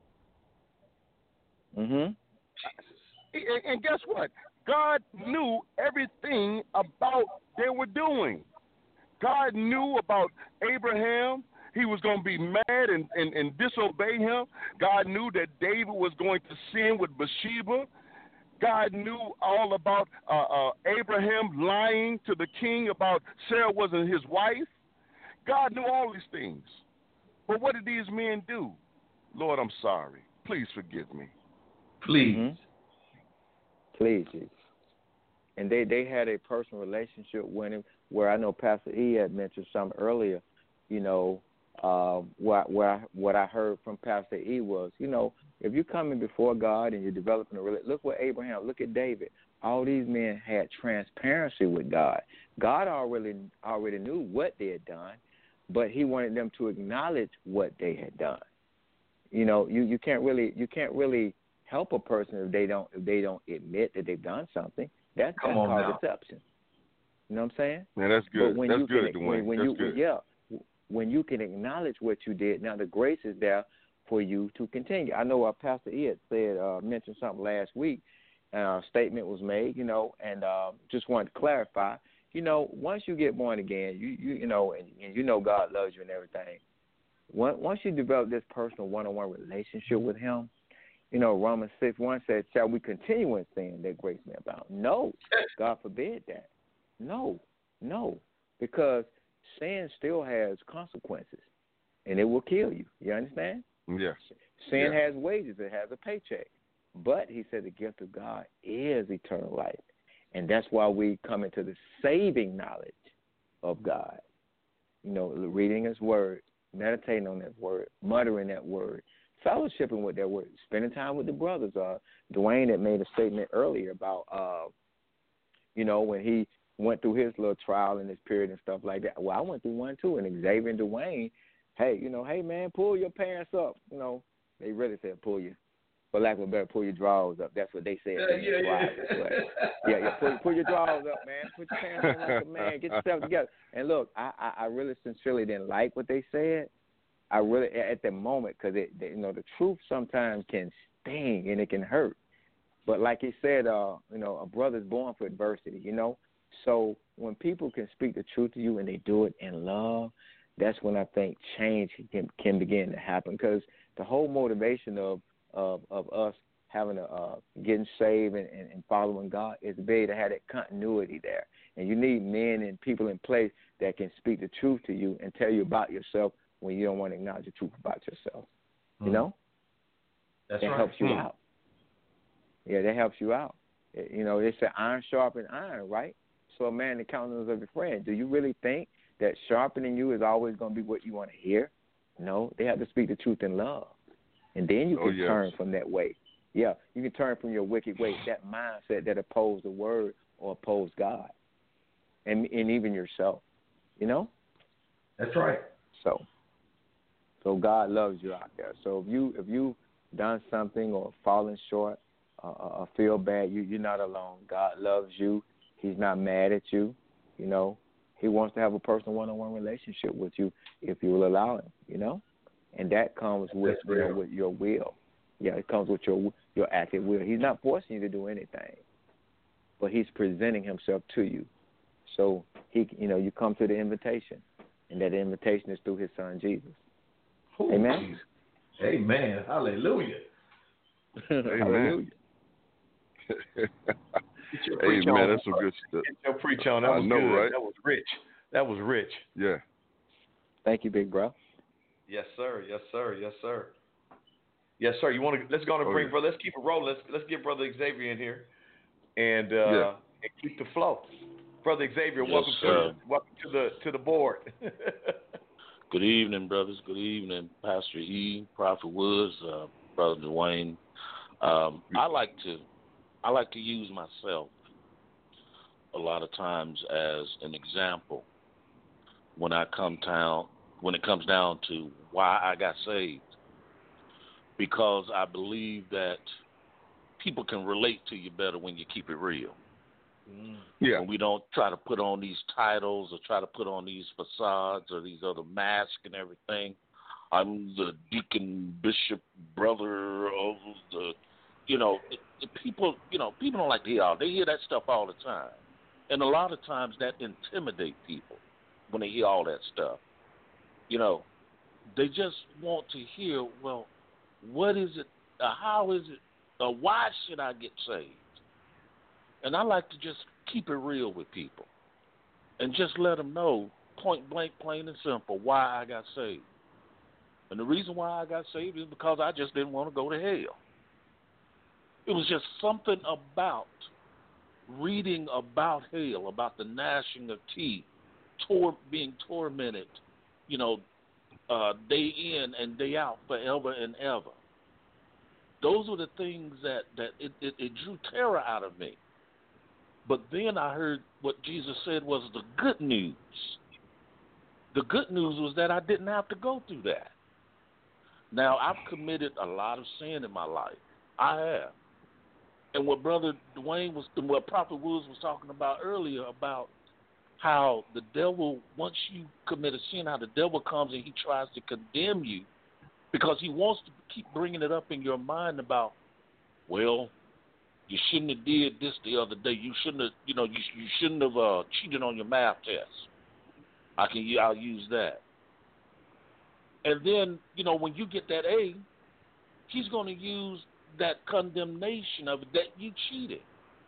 Mhm. And, and guess what? God knew everything about they were doing. God knew about Abraham. He was going to be mad and, and, and disobey him. God knew that David was going to sin with Bathsheba. God knew all about uh, uh, Abraham lying to the king about Sarah wasn't his wife. God knew all these things. But what did these men do? Lord, I'm sorry. Please forgive me. Please. Mhm. Please, Jesus. And they, they had a personal relationship with him where I know Pastor E had mentioned something earlier, you know, uh, what, what, I, what I heard from Pastor E was, you know, if you're coming before God and you're developing a relationship, look what Abraham, look at David. All these men had transparency with God. God already already knew what they had done, but he wanted them to acknowledge what they had done. You know, you, you can't really you can't really help a person if they don't if they don't admit that they've done something. That's, that's called now. deception. You know what I'm saying? Man, that's good. But when That's you good, can, Dwayne. when, when that's you, good. Yeah, when you can acknowledge what you did, now the grace is there for you to continue. I know our Pastor Ed said, uh, mentioned something last week, and a statement was made, you know, and uh, just wanted to clarify. You know, once you get born again, you you, you know, and, and you know God loves you and everything, once you develop this personal one-on-one relationship with him, you know, Romans six one says, shall we continue in sin that grace may abound? No, God forbid that. No, no, because sin still has consequences, and it will kill you. You understand? Yes. Sin yeah. has wages. It has a paycheck. But he said the gift of God is eternal life, and that's why we come into the saving knowledge of God. You know, reading his word, meditating on that word, muttering that word, fellowshipping with that word, spending time with the brothers. Uh, Dwayne had made a statement earlier about, uh, you know, when he went through his little trial in this period and stuff like that. Well, I went through one too, and Xavier and Dwayne, hey, you know, hey, man, pull your pants up. You know, they really said pull your, for lack of a better, pull your drawers up. That's what they said. Yeah, yeah, yeah. But, yeah, yeah, pull, pull your drawers up, man. Put your pants on like a man. Get yourself together. And look, I, I, I really sincerely didn't like what they said. I really, at the moment, because, it, you know, the truth sometimes can sting and it can hurt. But like he said, uh, you know, a brother's born for adversity, you know. So when people can speak the truth to you and they do it in love, that's when I think change can, can begin to happen. Because the whole motivation of, of, of us having a uh, getting saved and, and, and following God is to be able to have that continuity there. And you need men and people in place that can speak the truth to you and tell you about yourself when you don't want to acknowledge the truth about yourself. You mm. know? That's that right. helps you mm. out. Yeah, that helps you out. It, you know, they say iron sharpens iron, right? So a man, the countenance of your friend. Do you really think that sharpening you is always going to be what you want to hear? No, they have to speak the truth in love. And then you can oh, yes. turn from that way. Yeah, you can turn from your wicked ways, that mindset that oppose the word or oppose God. And and even yourself, you know? That's right. So so God loves you out there. So if you if you done something or fallen short uh, or feel bad, you you're not alone. God loves you. He's not mad at you. You know, he wants to have a personal one-on-one relationship with you if you will allow him. You know, and that comes with you know, with your will. Yeah, it comes with your your active will. He's not forcing you to do anything, but he's presenting himself to you. So he, you know, you come to the invitation, and that invitation is through his son Jesus. Ooh, Amen. Jesus. Amen. Hallelujah. Hallelujah. Amen. That's some good stuff. Get your preach on. That was I know, good. right? That was rich. That was rich. Yeah. Thank you, big bro. Yes, sir. Yes, sir. Yes, sir. Yes, sir. You want to? Let's go on and bring, oh, yeah. brother. Let's keep it rolling. Let's let's get brother Xavier in here, and uh, yeah. and keep the flow. Brother Xavier, yes, welcome sir. to welcome to the to the board. Good evening, brothers. Good evening, Pastor E, Prophet Woods, uh, Brother Dwayne. Um, I like to I like to use myself a lot of times as an example when I come down when it comes down to why I got saved, because I believe that people can relate to you better when you keep it real. Yeah. When we don't try to put on these titles or try to put on these facades or these other masks and everything. I'm the deacon, bishop, brother of the, you know, it, it, people, you know, people don't like to hear all. They hear that stuff all the time, and a lot of times that intimidate people when they hear all that stuff. You know, they just want to hear, well, what is it? Uh, how is it? Uh, why should I get saved? And I like to just keep it real with people and just let them know, point blank, plain and simple, why I got saved. And the reason why I got saved is because I just didn't want to go to hell. It was just something about reading about hell, about the gnashing of teeth, tor- being tormented, you know, uh, day in and day out, forever and ever. Those were the things that, that it, it, it drew terror out of me. But then I heard what Jesus said was the good news. The good news was that I didn't have to go through that. Now, I've committed a lot of sin in my life. I have. And what Brother Dwayne was, what Prophet Woods was talking about earlier about how the devil, once you commit a sin, how the devil comes and he tries to condemn you because he wants to keep bringing it up in your mind about, well, you shouldn't have did this the other day. You shouldn't have, you know, you, you shouldn't have uh, cheated on your math test. I can, I'll use that. And then, you know, when you get that A, he's going to use that condemnation of it, that you cheated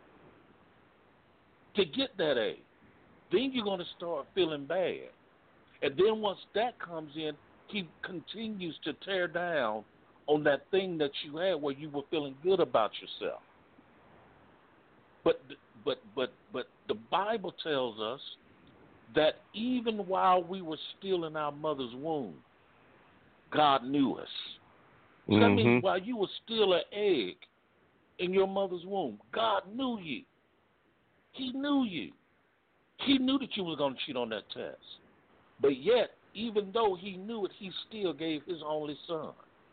to get that A. Then you're going to start feeling bad. And then once that comes in, he continues to tear down on that thing that you had where you were feeling good about yourself. But but but but the Bible tells us that even while we were still in our mother's womb, God knew us. So mm-hmm. That means while you were still an egg in your mother's womb, God knew you. He knew you. He knew that you were going to cheat on that test. But yet, even though he knew it, he still gave his only son.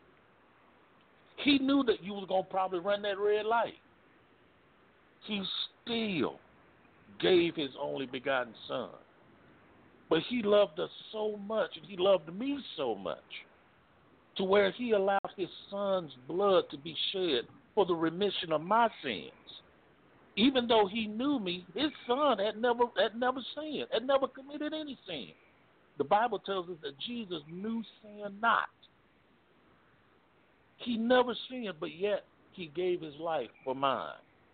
He knew that you was going to probably run that red light. He still gave his only begotten son. But he loved us so much, and he loved me so much, to where he allowed his son's blood to be shed for the remission of my sins. Even though he knew me, his son had never had never sinned, had never committed any sin. The Bible tells us that Jesus knew sin not. He never sinned, but yet he gave his life for mine.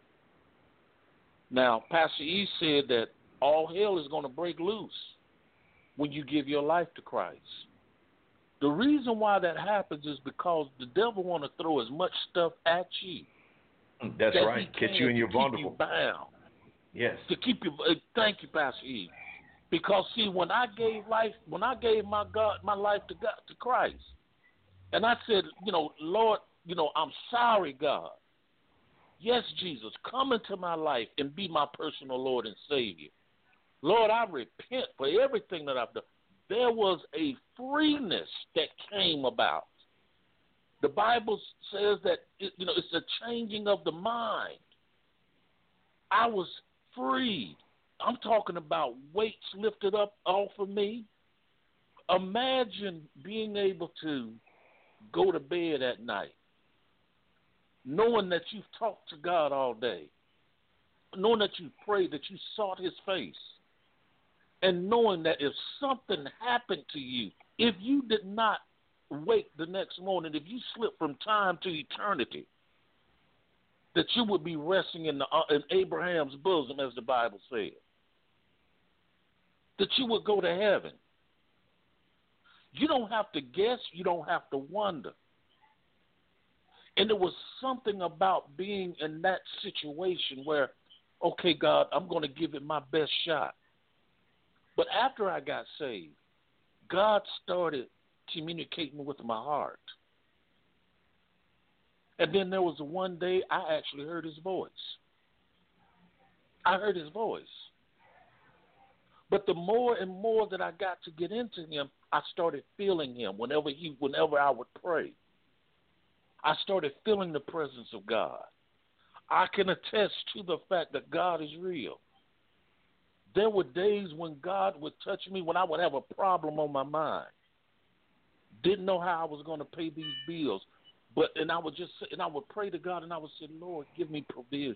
Now, Pastor E said that all hell is going to break loose when you give your life to Christ. The reason why that happens is because the devil want to throw as much stuff at you. That's that right. Get you in your vulnerable. Keep you bound. Yes. To keep you. Uh, thank you, Pastor E. Because see, when I gave life, when I gave my God, my life to God, to Christ, and I said, you know, Lord, you know, I'm sorry, God. Yes, Jesus, come into my life and be my personal Lord and Savior. Lord, I repent for everything that I've done. There was a freeness that came about. The Bible says that, it, you know, it's a changing of the mind. I was freed. I'm talking about weights lifted up off of me. Imagine being able to go to bed at night, knowing that you've talked to God all day, knowing that you prayed, that you sought his face, and knowing that if something happened to you, if you did not wake the next morning, if you slipped from time to eternity, that you would be resting in, the, uh, in Abraham's bosom, as the Bible says, that you would go to heaven. You don't have to guess. You don't have to wonder. And there was something about being in that situation where, okay, God, I'm going to give it my best shot. But after I got saved, God started communicating with my heart. And then there was one day I actually heard his voice. I heard his voice. But the more and more that I got to get into him, I started feeling him whenever he, whenever I would pray. I started feeling the presence of God. I can attest to the fact that God is real. There were days when God would touch me when I would have a problem on my mind. Didn't know how I was going to pay these bills. But and I would just and I would pray to God and I would say, Lord, give me provision.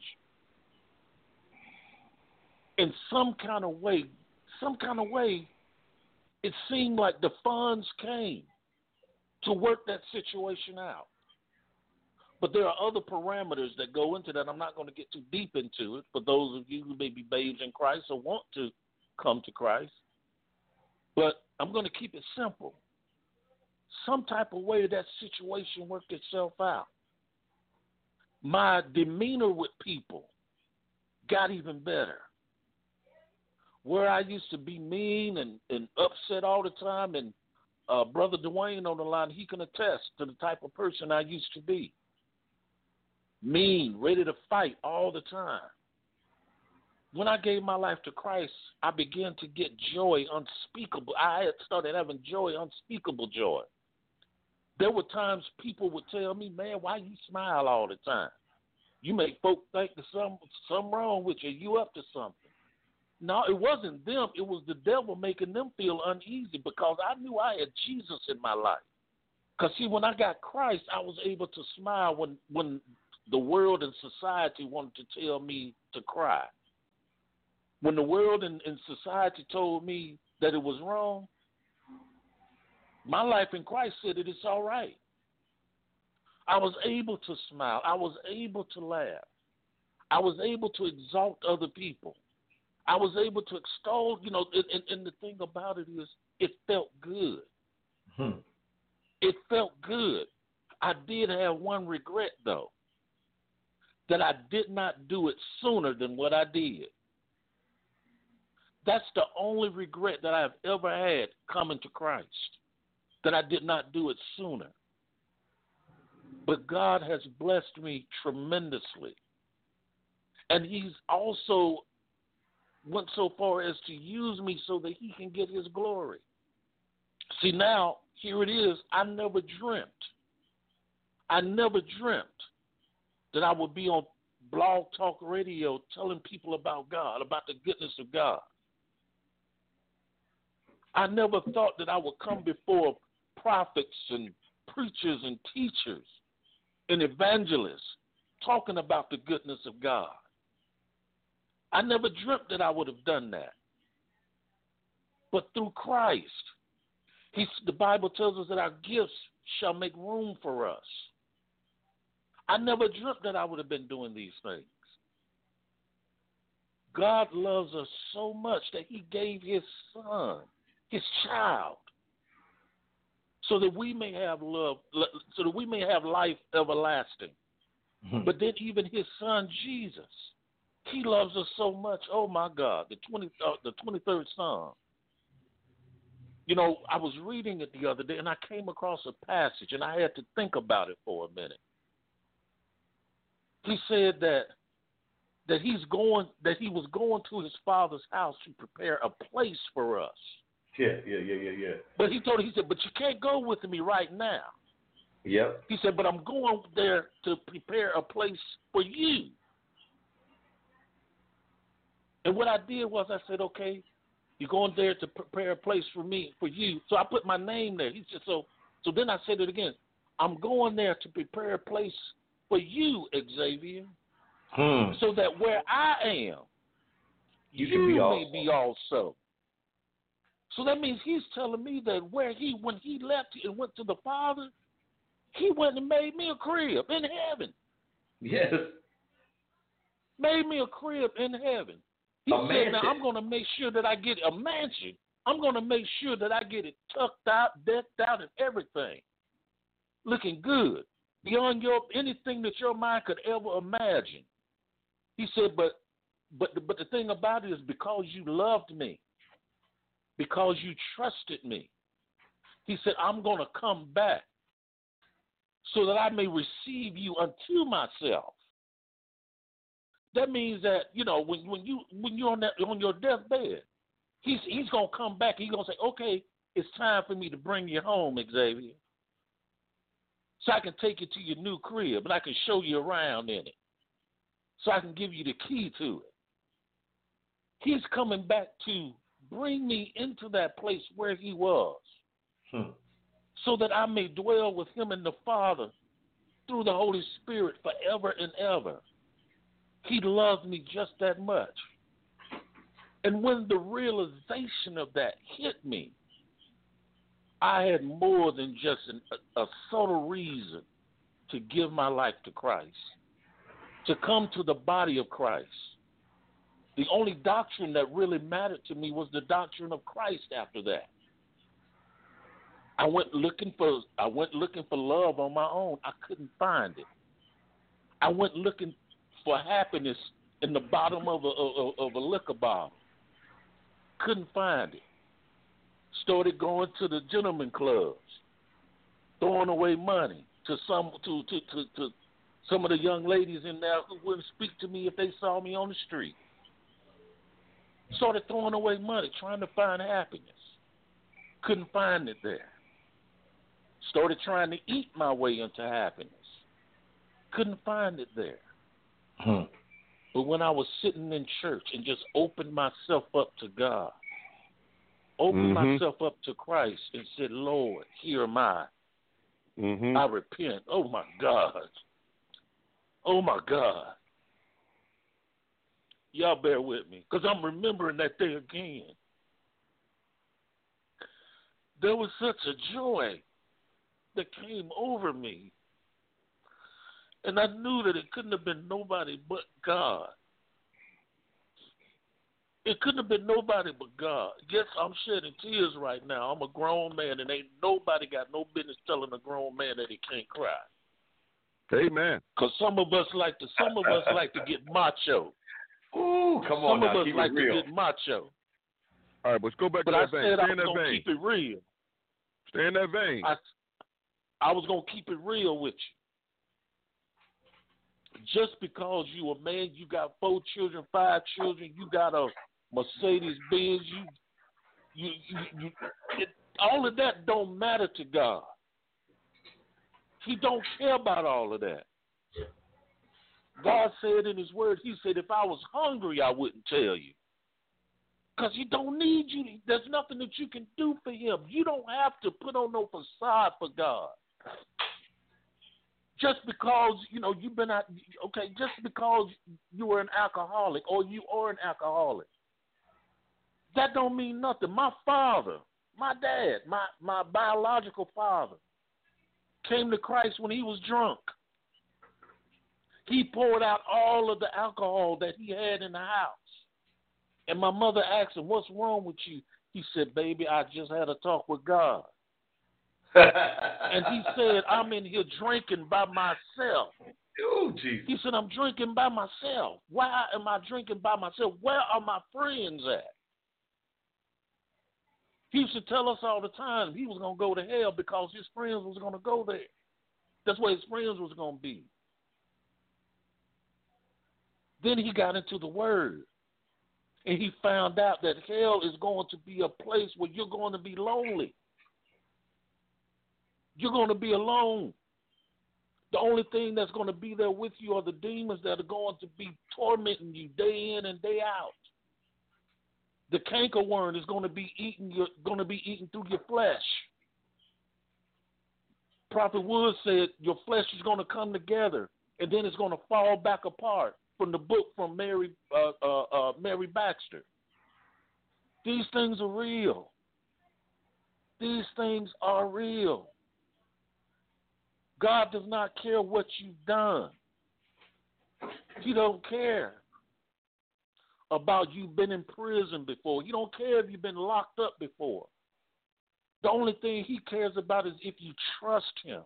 In some kind of way, some kind of way, it seemed like the funds came to work that situation out. But there are other parameters that go into that. I'm not going to get too deep into it for those of you who may be babes in Christ or want to come to Christ. But I'm going to keep it simple. Some type of way that situation worked itself out. My demeanor with people got even better. Where I used to be mean and, and upset all the time, and uh, Brother Dwayne on the line, he can attest to the type of person I used to be. Mean, ready to fight all the time. When I gave my life to Christ, I began to get joy unspeakable. I had started having joy, unspeakable joy. There were times people would tell me, man, why you smile all the time? You make folk think there's something, something wrong with you. You up to something. No, it wasn't them. It was the devil making them feel uneasy because I knew I had Jesus in my life. Because, see, when I got Christ, I was able to smile when, when the world and society wanted to tell me to cry. When the world and, and society told me that it was wrong, My life in Christ said that it's all right. I was able to smile. I was able to laugh. I was able to exalt other people. I was able to extol, you know, and, and the thing about it is it felt good. Hmm. It felt good. I did have one regret, though, that I did not do it sooner than what I did. That's the only regret that I've ever had coming to Christ, that I did not do it sooner. But God has blessed me tremendously. And he's also went so far as to use me so that he can get his glory. See, now, here it is. I never dreamt. I never dreamt that I would be on Blog Talk Radio telling people about God, about the goodness of God. I never thought that I would come before prophets and preachers and teachers and evangelists talking about the goodness of God. I never dreamt that I would have done that. But through Christ, he's, the Bible tells us that our gifts shall make room for us. I never dreamt that I would have been doing these things. God loves us so much that he gave his son, his child, so that we may have love, so that we may have life everlasting. Mm-hmm. But then even his son, Jesus, he loves us so much. Oh, my God, the twenty, uh, the twenty-third Psalm. You know, I was reading it the other day, and I came across a passage, and I had to think about it for a minute. He said that that he's going, that he was going to his father's house to prepare a place for us. Yeah, yeah, yeah, yeah, yeah. But he told, he said, but you can't go with me right now. Yep. He said, but I'm going there to prepare a place for you. And what I did was I said, okay, you're going there to prepare a place for me, for you. So I put my name there. He said, so so then I said it again. I'm going there to prepare a place for you, Xavier, hmm. so that where I am, you, you can be may also. be also. So that means he's telling me that where he, when he left and went to the Father, he went and made me a crib in heaven. Yes. Made me a crib in heaven. He a said, mansion. now I'm going to make sure that I get a mansion. I'm going to make sure that I get it tucked out, decked out, and everything. Looking good. Beyond your anything that your mind could ever imagine. He said, but but but the thing about it is because you loved me, because you trusted me, he said, I'm going to come back so that I may receive you unto myself. That means that, you know, when when you when you're on that on your deathbed, he's he's gonna come back. He's gonna say, okay, it's time for me to bring you home, Xavier. So I can take you to your new crib and I can show you around in it. So I can give you the key to it. He's coming back to bring me into that place where he was. Hmm. So that I may dwell with him and the Father through the Holy Spirit forever and ever. He loved me just that much. And when the realization of that hit me, I had more than just an, a, a subtle reason to give my life to Christ, to come to the body of Christ. The only doctrine that really mattered to me was the doctrine of Christ after that. I went looking for I went looking for love on my own. I couldn't find it. I went looking for happiness in the bottom of a, of, of a liquor bottle. Couldn't find it. Started going to the gentleman clubs, throwing away money to some to, to, to, to some of the young ladies in there who wouldn't speak to me if they saw me on the street. Started throwing away money, trying to find happiness. Couldn't find it there. Started trying to eat my way into happiness. Couldn't find it there. Hmm. But when I was sitting in church and just opened myself up to God, opened mm-hmm. myself up to Christ and said, Lord, here am I. Mm-hmm. I repent. Oh, my God. Oh, my God. Y'all bear with me because I'm remembering that day again. there was such a joy that came over me. And I knew that it couldn't have been nobody but God. It couldn't have been nobody but God. Yes, I'm shedding tears right now. I'm a grown man, and ain't nobody got no business telling a grown man that he can't cry. Amen. Because some of us like to, some of us like to get macho. Ooh, come on some now, of us keep like it real. to get macho. All right, let's go back But to I that vein. said Stay I in was that gonna vein. keep it real. Stay in that vein. I, I was gonna keep it real with you. Just because you a man, you got four children, five children, you got a Mercedes Benz, you, you, you, you it, all of that don't matter to God. He don't care about all of that. God said in his word, he said, if I was hungry, I wouldn't tell you. Because he don't need you. There's nothing that you can do for him. You don't have to put on no facade for God. Just because, you know, you've been out, okay, just because you were an alcoholic or you are an alcoholic, that don't mean nothing. My father, my dad, my, my biological father came to Christ when he was drunk. He poured out all of the alcohol that he had in the house. And my mother asked him, what's wrong with you? He said, baby, I just had a talk with God. And he said, I'm in here drinking by myself. Oh, Jesus. He said, I'm drinking by myself. Why am I drinking by myself? Where are my friends at? He used to tell us all the time he was going to go to hell because his friends was going to go there. That's where his friends was going to be. Then he got into the Word. And he found out that hell is going to be a place where you're going to be lonely. You're going to be alone. The only thing that's going to be there with you are the demons that are going to be tormenting you day in and day out. The cankerworm is going to be eating your, going to be eating through your flesh. Prophet Wood said your flesh is going to come together and then it's going to fall back apart. From the book from Mary uh, uh, uh, Mary Baxter. These things are real. These things are real. God does not care what you've done. He don't care about you been in prison before. He don't care if you've been locked up before. The only thing he cares about is if you trust him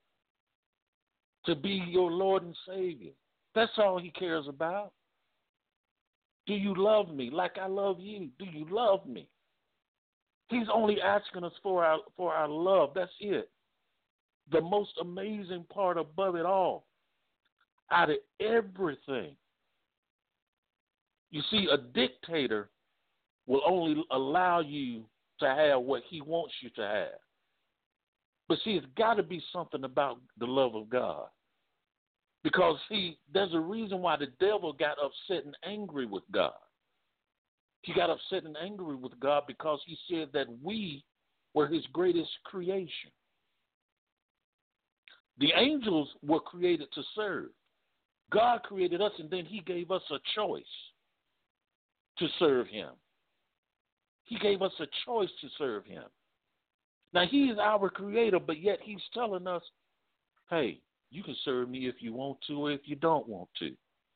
to be your Lord and Savior. That's all he cares about. Do you love me like I love you? Do you love me? He's only asking us for our for our love. That's it. The most amazing part above it all, out of everything. You see, a dictator will only allow you to have what he wants you to have. But see, it's got to be something about the love of God. Because, see, there's a reason why the devil got upset and angry with God. He got upset and angry with God because he said that we were his greatest creation. The angels were created to serve. God created us, and then he gave us a choice to serve him. He gave us a choice to serve him. Now, he is our creator, but yet he's telling us, hey, you can serve me if you want to or if you don't want to.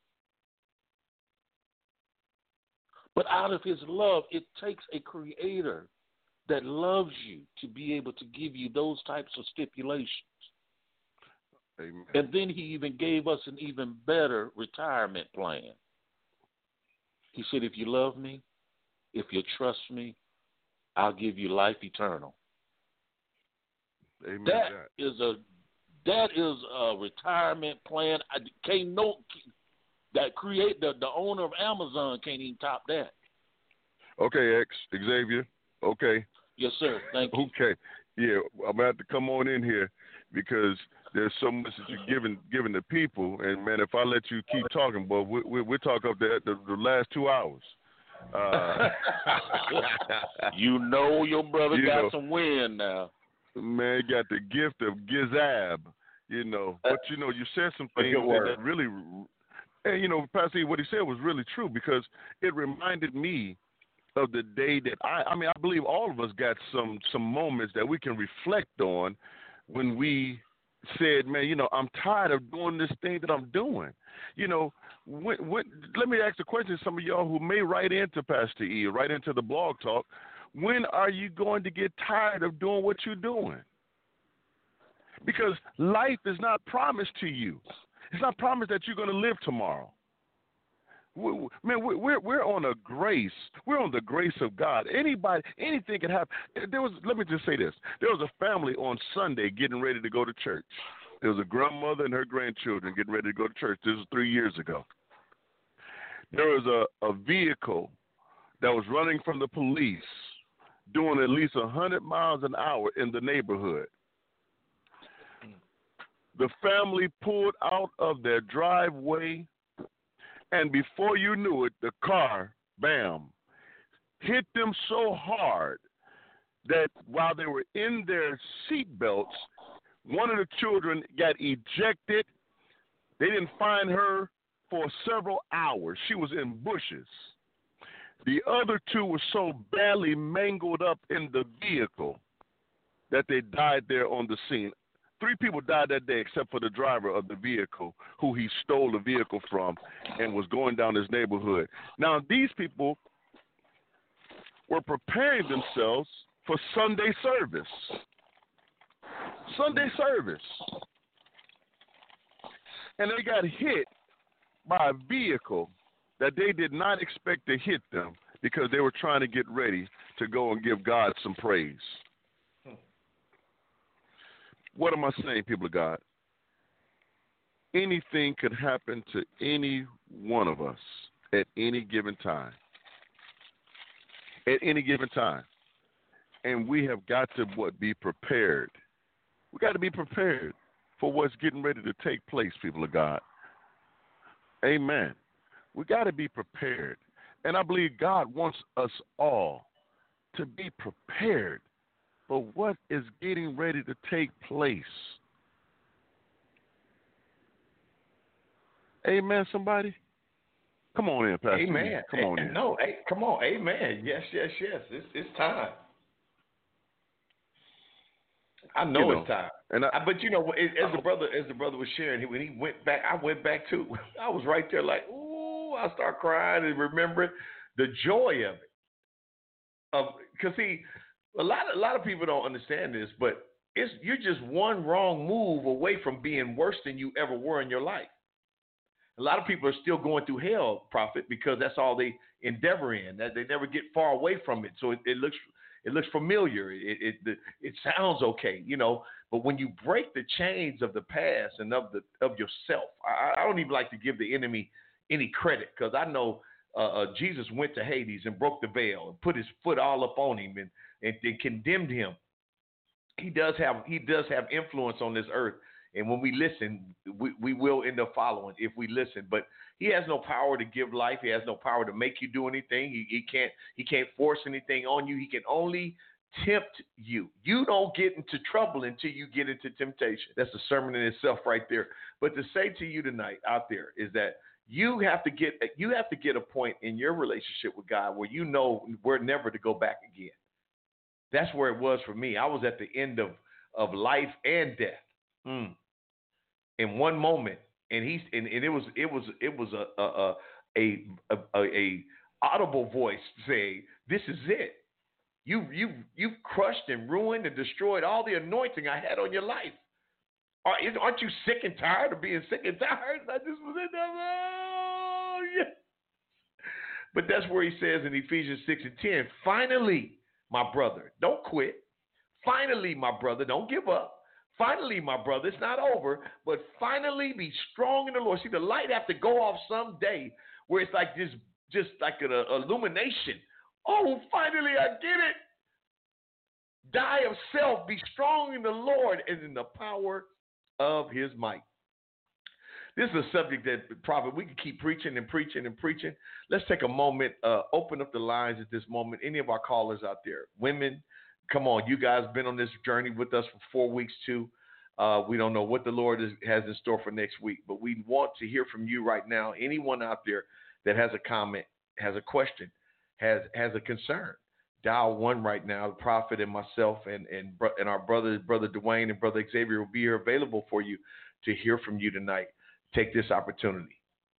But out of his love, it takes a creator that loves you to be able to give you those types of stipulations. Amen. And then he even gave us an even better retirement plan. He said, if you love me, if you trust me, I'll give you life eternal. Amen. That is a That is a retirement plan. I can't no that create the, the owner of Amazon can't even top that. Okay, X Xavier. Okay. Yes, sir. Thank you. Okay. Yeah, I'm gonna have to come on in here because there's so much that you're giving giving the people, and man, if I let you keep talking, boy, we we we talk up the, the the last two hours. Uh, you know your brother you got know, some wind now. Man, you got the gift of Gizab, you know. But, you know, you said some things that, that really, and, you know, Pastor, what he said was really true because it reminded me of the day that I, I mean, I believe all of us got some some moments that we can reflect on when we said, man, you know, I'm tired of doing this thing that I'm doing. You know, when, when, let me ask the question to some of y'all who may write into Pastor E, write into the blog talk. When are you going to get tired of doing what you're doing? Because life is not promised to you. It's not promised that you're going to live tomorrow. We, man, we're we're on a grace. We're on the grace of God. Anybody, anything can happen. There was. Let me just say this. There was a family on Sunday getting ready to go to church. There was a grandmother and her grandchildren getting ready to go to church. This was three years ago. There was a, a vehicle that was running from the police, doing at least one hundred miles an hour in the neighborhood. The family pulled out of their driveway, and before you knew it, the car, bam, hit them so hard that while they were in their seatbelts, one of the children got ejected. They didn't find her for several hours. She was in bushes. The other two were so badly mangled up in the vehicle that they died there on the scene. Three people died that day except for the driver of the vehicle who he stole the vehicle from and was going down his neighborhood. Now, these people were preparing themselves for Sunday service. Sunday service. And they got hit by a vehicle that they did not expect to hit them because they were trying to get ready to go and give God some praise. What am I saying, people of God? Anything could happen to any one of us at any given time. At any given time. And we have got to, what, be prepared. We got to be prepared for what's getting ready to take place, people of God. Amen. We got to be prepared. And I believe God wants us all to be prepared for what is getting ready to take place. Amen, somebody? Come on in, Pastor. Amen. Come on in. No, hey, come on. Amen. Yes, yes, yes. It's, it's time. I know, you know it's time. And I, but you know, as the brother, as the brother was sharing, when he went back, I went back too. I was right there, like, ooh, I start crying and remember the joy of it. Of because see, a lot, a lot of people don't understand this, but it's you're just one wrong move away from being worse than you ever were in your life. A lot of people are still going through hell, Prophet, because that's all they endeavor in. That they never get far away from it, so it, it looks. It looks familiar. It, it it sounds okay, you know. But when you break the chains of the past and of the of yourself, I, I don't even like to give the enemy any credit because I know uh, uh, Jesus went to Hades and broke the veil and put his foot all up on him and, and, and condemned him. He does have he does have influence on this earth, and when we listen, we, we will end up following if we listen. But he has no power to give life. He has no power to make you do anything. He, he can't he can't force anything on you. He can only tempt you. You don't get into trouble until you get into temptation. That's a sermon in itself right there. But to say to you tonight out there is that you have to get you have to get a point in your relationship with God where you know we're never to go back again. That's where it was for me. I was at the end of, of life and death. Mm. In one moment. And he's and, and it was it was it was a a a, a, a audible voice saying, "This is it. You you you've crushed and ruined and destroyed all the anointing I had on your life. Aren't you sick and tired of being sick and tired?" I just was in there. Oh, yeah. But that's where he says in Ephesians six and ten, finally, my brother, don't quit. Finally, my brother, don't give up. Finally, my brother, it's not over, but finally be strong in the Lord. See, the light have to go off someday where it's like this, just like an uh, illumination. Oh, finally, I get it. Die of self, be strong in the Lord and in the power of his might. This is a subject that, Prophet, we can keep preaching and preaching and preaching. Let's take a moment, uh, open up the lines at this moment. Any of our callers out there, women, come on, you guys been on this journey with us for four weeks too. Uh, we don't know what the Lord is, has in store for next week, but we want to hear from you right now. Anyone out there that has a comment, has a question, has has a concern, dial one right now. The prophet and myself and and and our brother brother Dwayne and brother Xavier will be here available for you to hear from you tonight. Take this opportunity.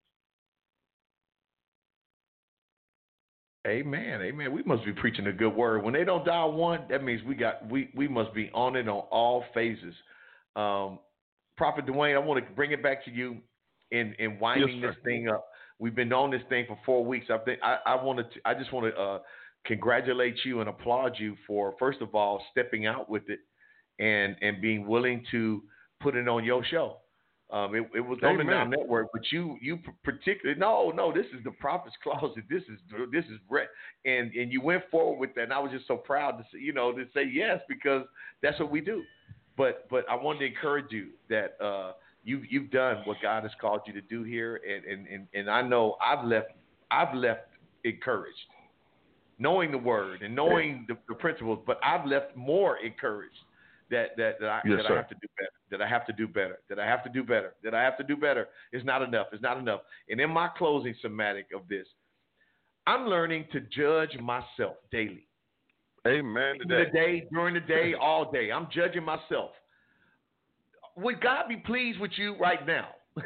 Amen. Amen. We must be preaching a good word. When they don't dial one, that means we got we we must be on it on all phases. Um, Prophet Dwayne, I want to bring it back to you in in winding yes, this thing up. We've been on this thing for four weeks. I think I, I wanted to, I just want to uh, congratulate you and applaud you for, first of all, stepping out with it and and being willing to put it on your show. Um, it, it was on the Now Network, but you you particularly no no this is the Prophet's Closet. This is this is and and you went forward with that. And I was just so proud to say, you know to say yes, because that's what we do. But but I wanted to encourage you that uh, you've you've done what God has called you to do here, and and, and, and I know I've left I've left encouraged, knowing the word and knowing the, the principles. But I've left more encouraged that that that, I, yes, that I have to do better. That I have to do better. That I have to do better. That I have to do better. It's not enough. It's not enough. And in my closing somatic of this, I'm learning to judge myself daily. Amen. In the day, during the day, all day. I'm judging myself. Would God be pleased with you right now?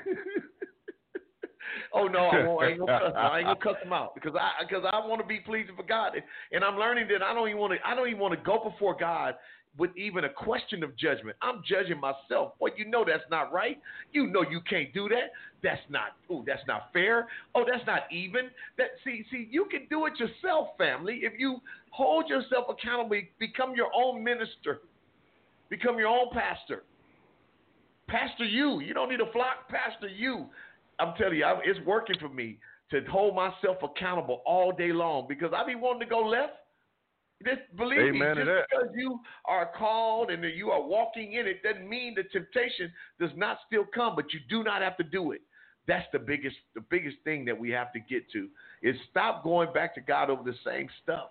Oh no, I, won't, I ain't gonna cuss. I ain't gonna cuss him out because I because I want to be pleasing for God, and I'm learning that I don't even want to. I don't even want to go before God with even a question of judgment. I'm judging myself. Boy, you know that's not right. You know you can't do that. That's not. Ooh, that's not fair. Oh, that's not even. That see, see, you can do it yourself, family. If you hold yourself accountable, become your own minister, become your own pastor. Pastor you. You don't need a flock. Pastor you. I'm telling you, I, it's working for me to hold myself accountable all day long because I be wanting to go left. Just believe Amen me, just because you are called and that you are walking in it doesn't mean the temptation does not still come, but you do not have to do it. That's the biggest, the biggest thing that we have to get to is stop going back to God over the same stuff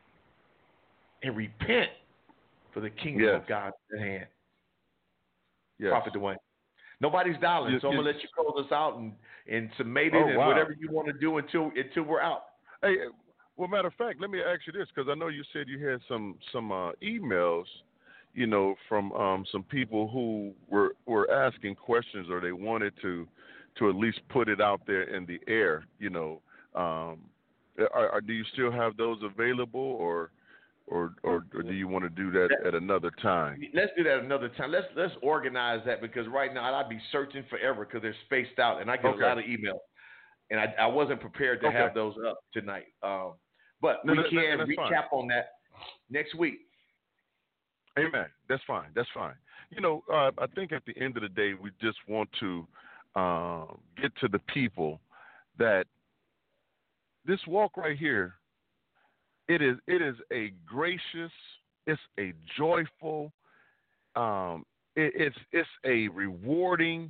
and repent for the kingdom yes. of God at hand. Yes. Prophet Dwayne. Nobody's dialing, yes, so I'm yes. gonna let you close us out and and summate it oh, and wow. whatever you want to do until until we're out. Hey, well, matter of fact, let me ask you this because I know you said you had some some uh, emails, you know, from um, some people who were were asking questions or they wanted to to at least put it out there in the air, you know. Um, are, are, do you still have those available, or or or, or do you want to do that at another time? Let's do that another time. Let's let's organize that because right now I'd be searching forever because they're spaced out and I get okay. a lot of emails, and I, I wasn't prepared to okay. have those up tonight. Um, but no, we that, can that, recap fine. on that next week. Amen. That's fine. That's fine. You know, uh, I think at the end of the day, we just want to uh, get to the people that this walk right here. It is it is a gracious, it's a joyful, um, it, it's it's a rewarding.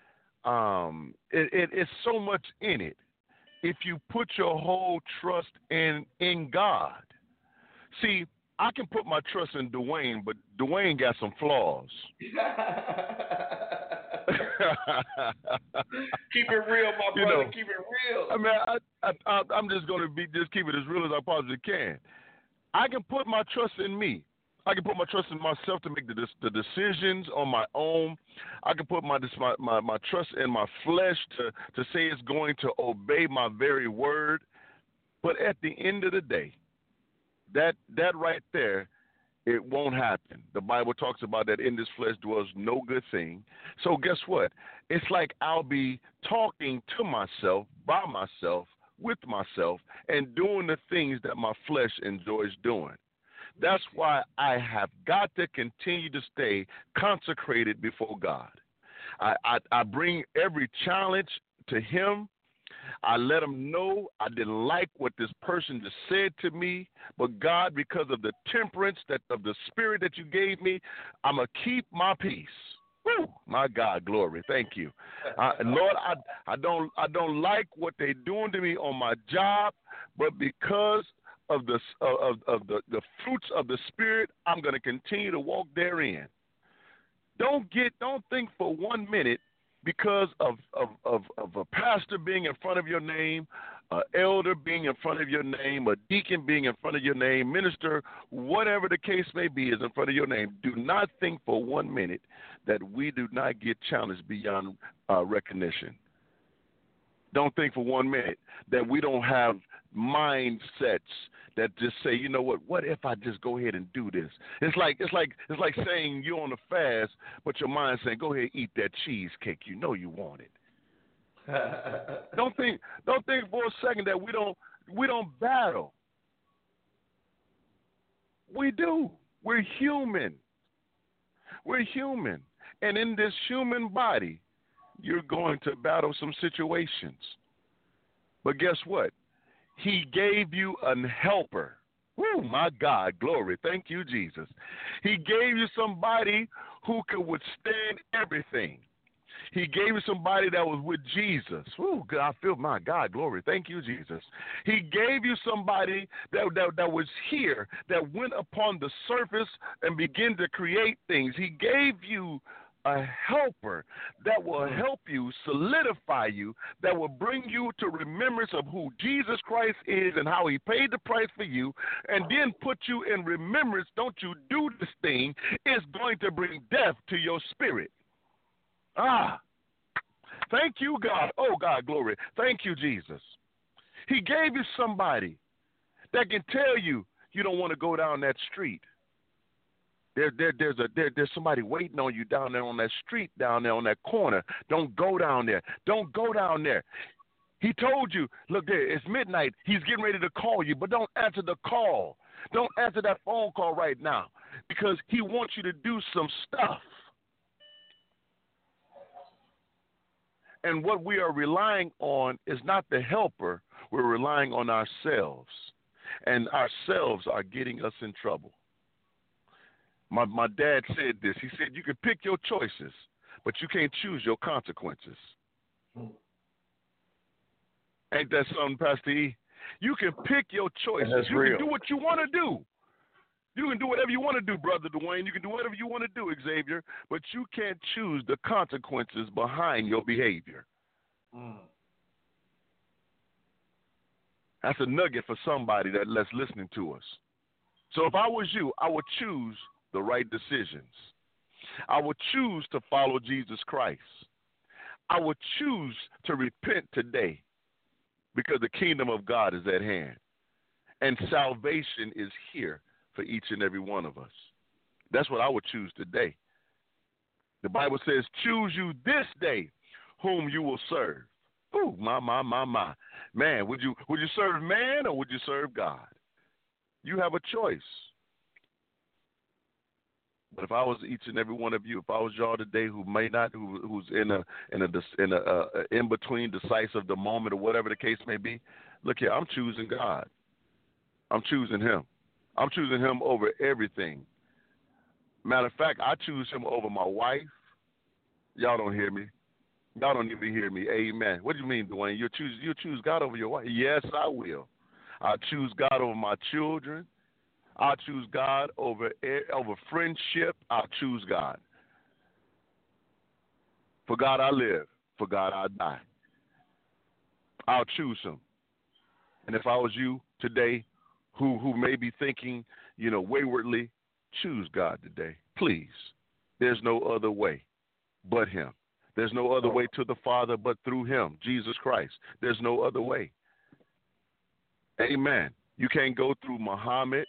Um, it, it, it's so much in it. If you put your whole trust in in God, see, I can put my trust in Dwayne, but Dwayne got some flaws. Keep it real, my brother. You know, keep it real. I mean, I, I, I, I'm just going to be just keep it as real as I possibly can. I can put my trust in me. I can put my trust in myself to make the the decisions on my own. I can put my my my, my trust in my flesh to, to say it's going to obey my very word. But at the end of the day, that that right there, it won't happen. The Bible talks about that in this flesh dwells no good thing. So guess what? It's like I'll be talking to myself, by myself, with myself, and doing the things that my flesh enjoys doing. That's why I have got to continue to stay consecrated before God. I, I, I bring every challenge to Him. I let him know I didn't like what this person just said to me, but God, because of the temperance that of the spirit that you gave me, I'm going to keep my peace. Woo, my God, glory. Thank you. Uh, Lord, I, I don't I don't like what they're doing to me on my job, but because of the of, of the, the fruits of the Spirit, I'm going to continue to walk therein. Don't get don't think for one minute because of, of, of, of a pastor being in front of your name, a elder being in front of your name, a deacon being in front of your name, minister, whatever the case may be, is in front of your name. Do not think for one minute that we do not get challenged beyond uh, recognition. Don't think for one minute that we don't have mindsets that just say, you know what, what if I just go ahead and do this? It's like it's like it's like saying you're on a fast, but your mind's saying, go ahead and eat that cheesecake. You know you want it. don't think don't think for a second that we don't we don't battle. We do. We're human. We're human. And in this human body, you're going to battle some situations. But guess what? He gave you a helper. Oh, my God, glory. Thank you, Jesus. He gave you somebody who could withstand everything. He gave you somebody that was with Jesus. Oh, God, I feel, my God, glory. Thank you, Jesus. He gave you somebody that, that, that was here, that went upon the surface and began to create things. He gave you a helper that will help you, solidify you, that will bring you to remembrance of who Jesus Christ is and how he paid the price for you, and then put you in remembrance. Don't you do this thing, it's going to bring death to your spirit. Ah, thank you, God. Oh, God, glory. Thank you, Jesus. He gave you somebody that can tell you you don't want to go down that street. There, there, there's a there, there's somebody waiting on you down there on that street, down there on that corner. Don't go down there. Don't go down there. He told you, look there, it's midnight. He's getting ready to call you, but don't answer the call. Don't answer that phone call right now because he wants you to do some stuff. And what we are relying on is not the helper. We're relying on ourselves. And ourselves are getting us in trouble. My my dad said this. He said, you can pick your choices, but you can't choose your consequences. Ain't that something, Pastor E? You can pick your choices. That's you real. can do what you want to do. You can do whatever you want to do, Brother Dwayne. You can do whatever you want to do, Xavier, but you can't choose the consequences behind your behavior. Mm. That's a nugget for somebody that, that's listening to us. So if I was you, I would choose the right decisions. I would choose to follow Jesus Christ. I would choose to repent today because the kingdom of God is at hand. And salvation is here for each and every one of us. That's what I would choose today. The Bible says, choose you this day whom you will serve. Ooh, my, my, my, my. Man, would you would you serve man or would you serve God? You have a choice. But if I was each and every one of you, if I was y'all today who may not, who who's in a in a in a uh, in between, decisive the moment or whatever the case may be, look here, I'm choosing God. I'm choosing Him. I'm choosing Him over everything. Matter of fact, I choose Him over my wife. Y'all don't hear me. Y'all don't even hear me. Amen. What do you mean, Dwayne? You choose you choose God over your wife? Yes, I will. I choose God over my children. I'll choose God over over friendship. I'll choose God. For God I live. For God I die. I'll choose Him. And if I was you today who, who may be thinking, you know, waywardly, choose God today. Please. There's no other way but Him. There's no other way to the Father but through Him, Jesus Christ. There's no other way. Amen. You can't go through Muhammad.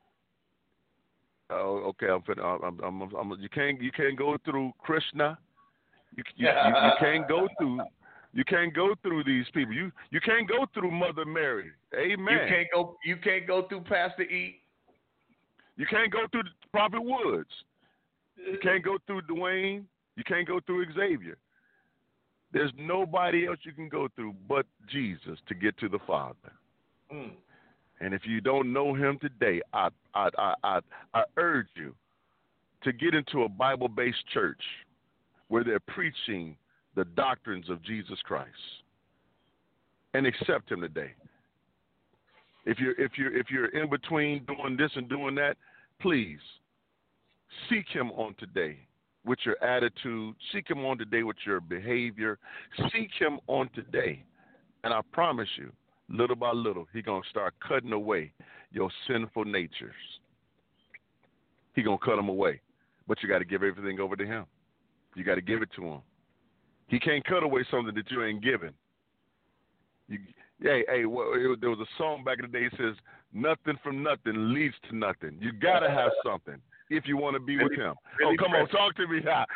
Oh, okay. I'm, I'm, I'm, I'm, I'm, you can't. You can't go through Krishna. You, you, you, you can't go through. You can't go through these people. You you can't go through Mother Mary. Amen. You can't go. You can't go through Pastor E. You can't go through Prophet Woods. You can't go through Dwayne. You can't go through Xavier. There's nobody else you can go through but Jesus to get to the Father. Mm. And if you don't know Him today, I, I I I I urge you to get into a Bible-based church where they're preaching the doctrines of Jesus Christ and accept Him today. If you're if you're if you're in between doing this and doing that, please seek Him on today with your attitude. Seek Him on today with your behavior. Seek Him on today, and I promise you, little by little, He gonna start cutting away your sinful natures. He gonna cut them away, but you got to give everything over to Him. You got to give it to Him. He can't cut away something that you ain't given. You, hey, hey, well, it, there was a song back in the day that says, "Nothing from nothing leads to nothing." You got to have something if you want to be with Him. Really, oh, come on, talk to me.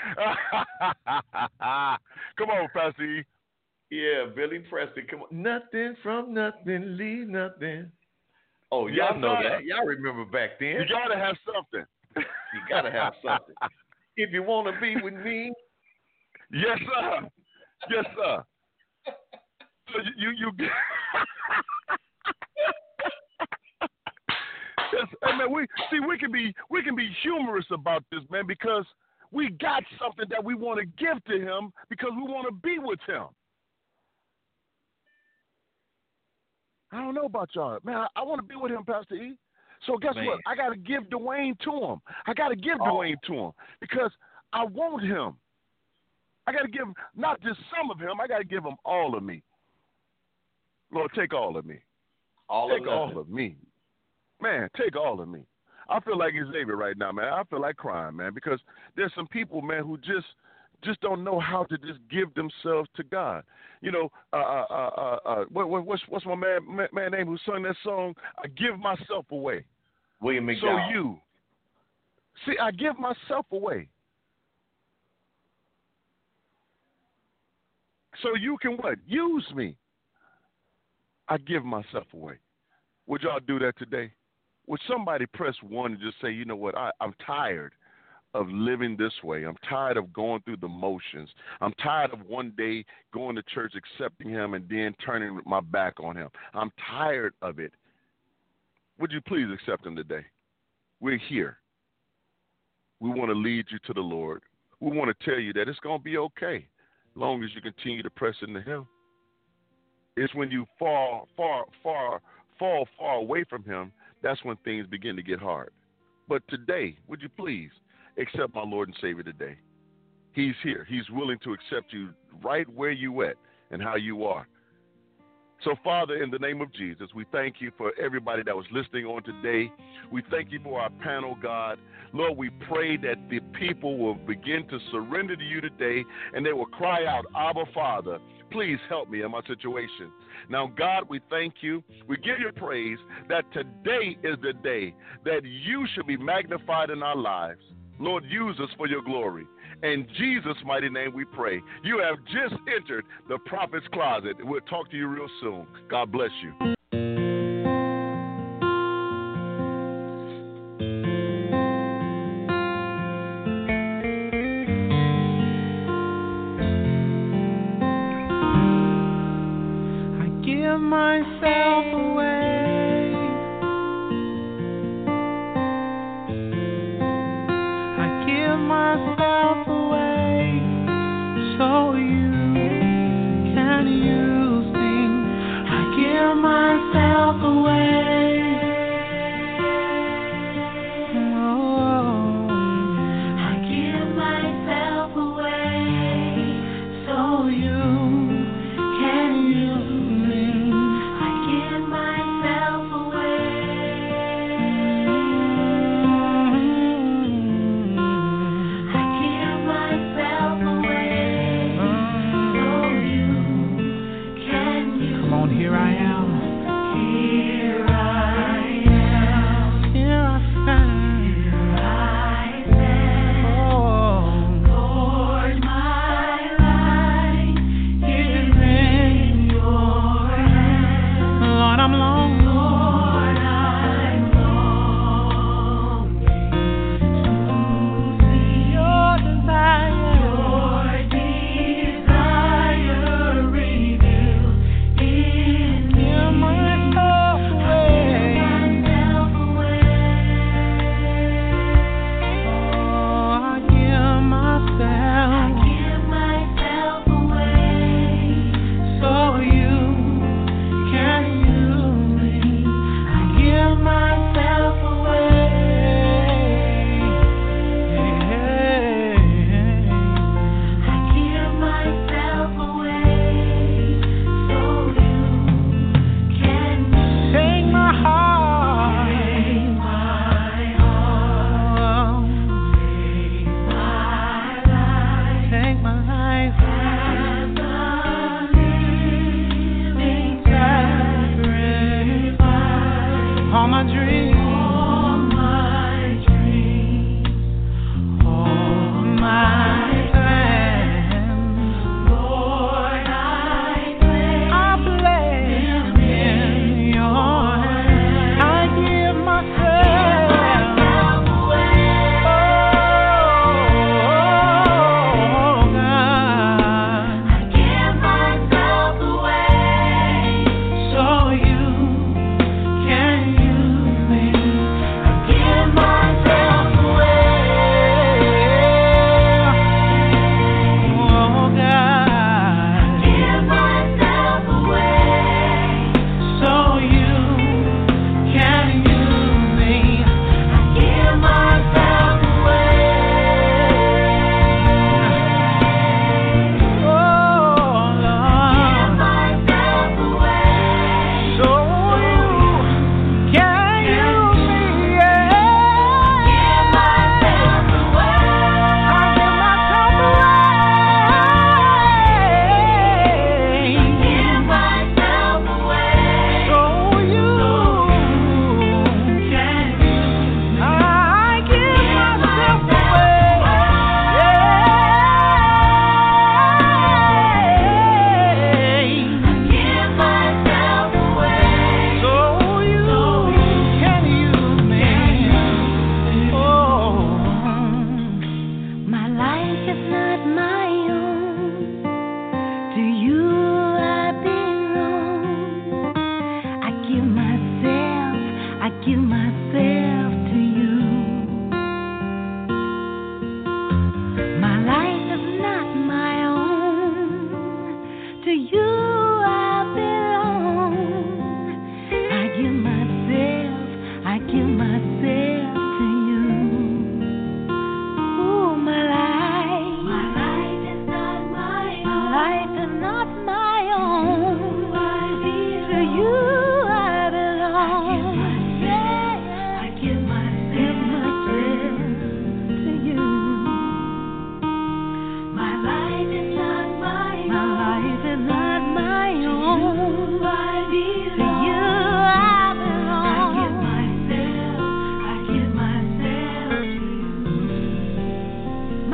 Come on, Pastor E. Yeah, Billy Preston. Come on. Nothing from nothing leaves nothing. Oh, y'all yes, know sir. that. Y'all remember back then. You got to have something. You got to have something. If you want to be with me. Yes, sir. Yes, sir. So you, you, you yes, hey man, we see we can be we can be humorous about this, man, because we got something that we want to give to Him because we want to be with Him. I don't know about y'all, man. I, I want to be with Him, Pastor E. So guess man. what? I got to give Dwayne to Him. I got to give oh. Dwayne to Him because I want Him. I got to give not just some of Him. I got to give Him all of me. Lord, take all of me. All take of all of me. Man, take all of me. I feel like Xavier right now, man. I feel like crying, man, because there's some people, man, who just just don't know how to just give themselves to God. You know, uh, uh, uh, uh, what, what, what's what's my man, man man name who sung that song? I give myself away. William McDowell. So you see, I give myself away. So you can what? Use me. I give myself away. Would y'all do that today? Would somebody press one and just say, you know what, I, I'm tired of living this way. I'm tired of going through the motions. I'm tired of one day going to church, accepting Him, and then turning my back on Him. I'm tired of it. Would you please accept Him today? We're here. We want to lead you to the Lord. We want to tell you that it's going to be okay as long as you continue to press into Him. It's when you fall far, far, fall far away from Him, that's when things begin to get hard. But today, would you please accept my Lord and Savior today? He's here. He's willing to accept you right where you at and how you are. So, Father, in the name of Jesus, we thank you for everybody that was listening on today. We thank you for our panel, God. Lord, we pray that the people will begin to surrender to you today and they will cry out, Abba, Father, please help me in my situation. Now, God, we thank you. We give you praise that today is the day that you should be magnified in our lives. Lord, use us for your glory. In Jesus' mighty name we pray. You have just entered the prophet's closet. We'll talk to you real soon. God bless you. Myself away. I give myself away so you can use me. I give myself away. Oh, I give myself away so you can use me. I give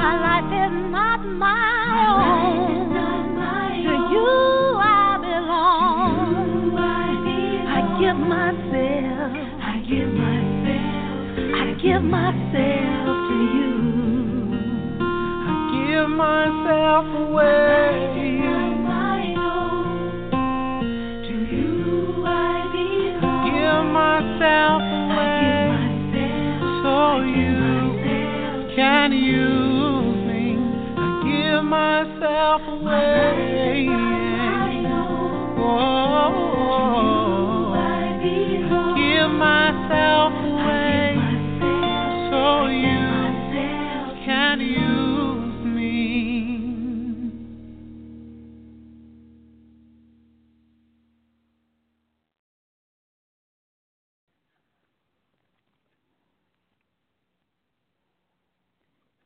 My life is not my own. To you I belong. I give myself, I give myself, I give myself to you. I give myself away to you. To you I belong. Give myself away so you can use.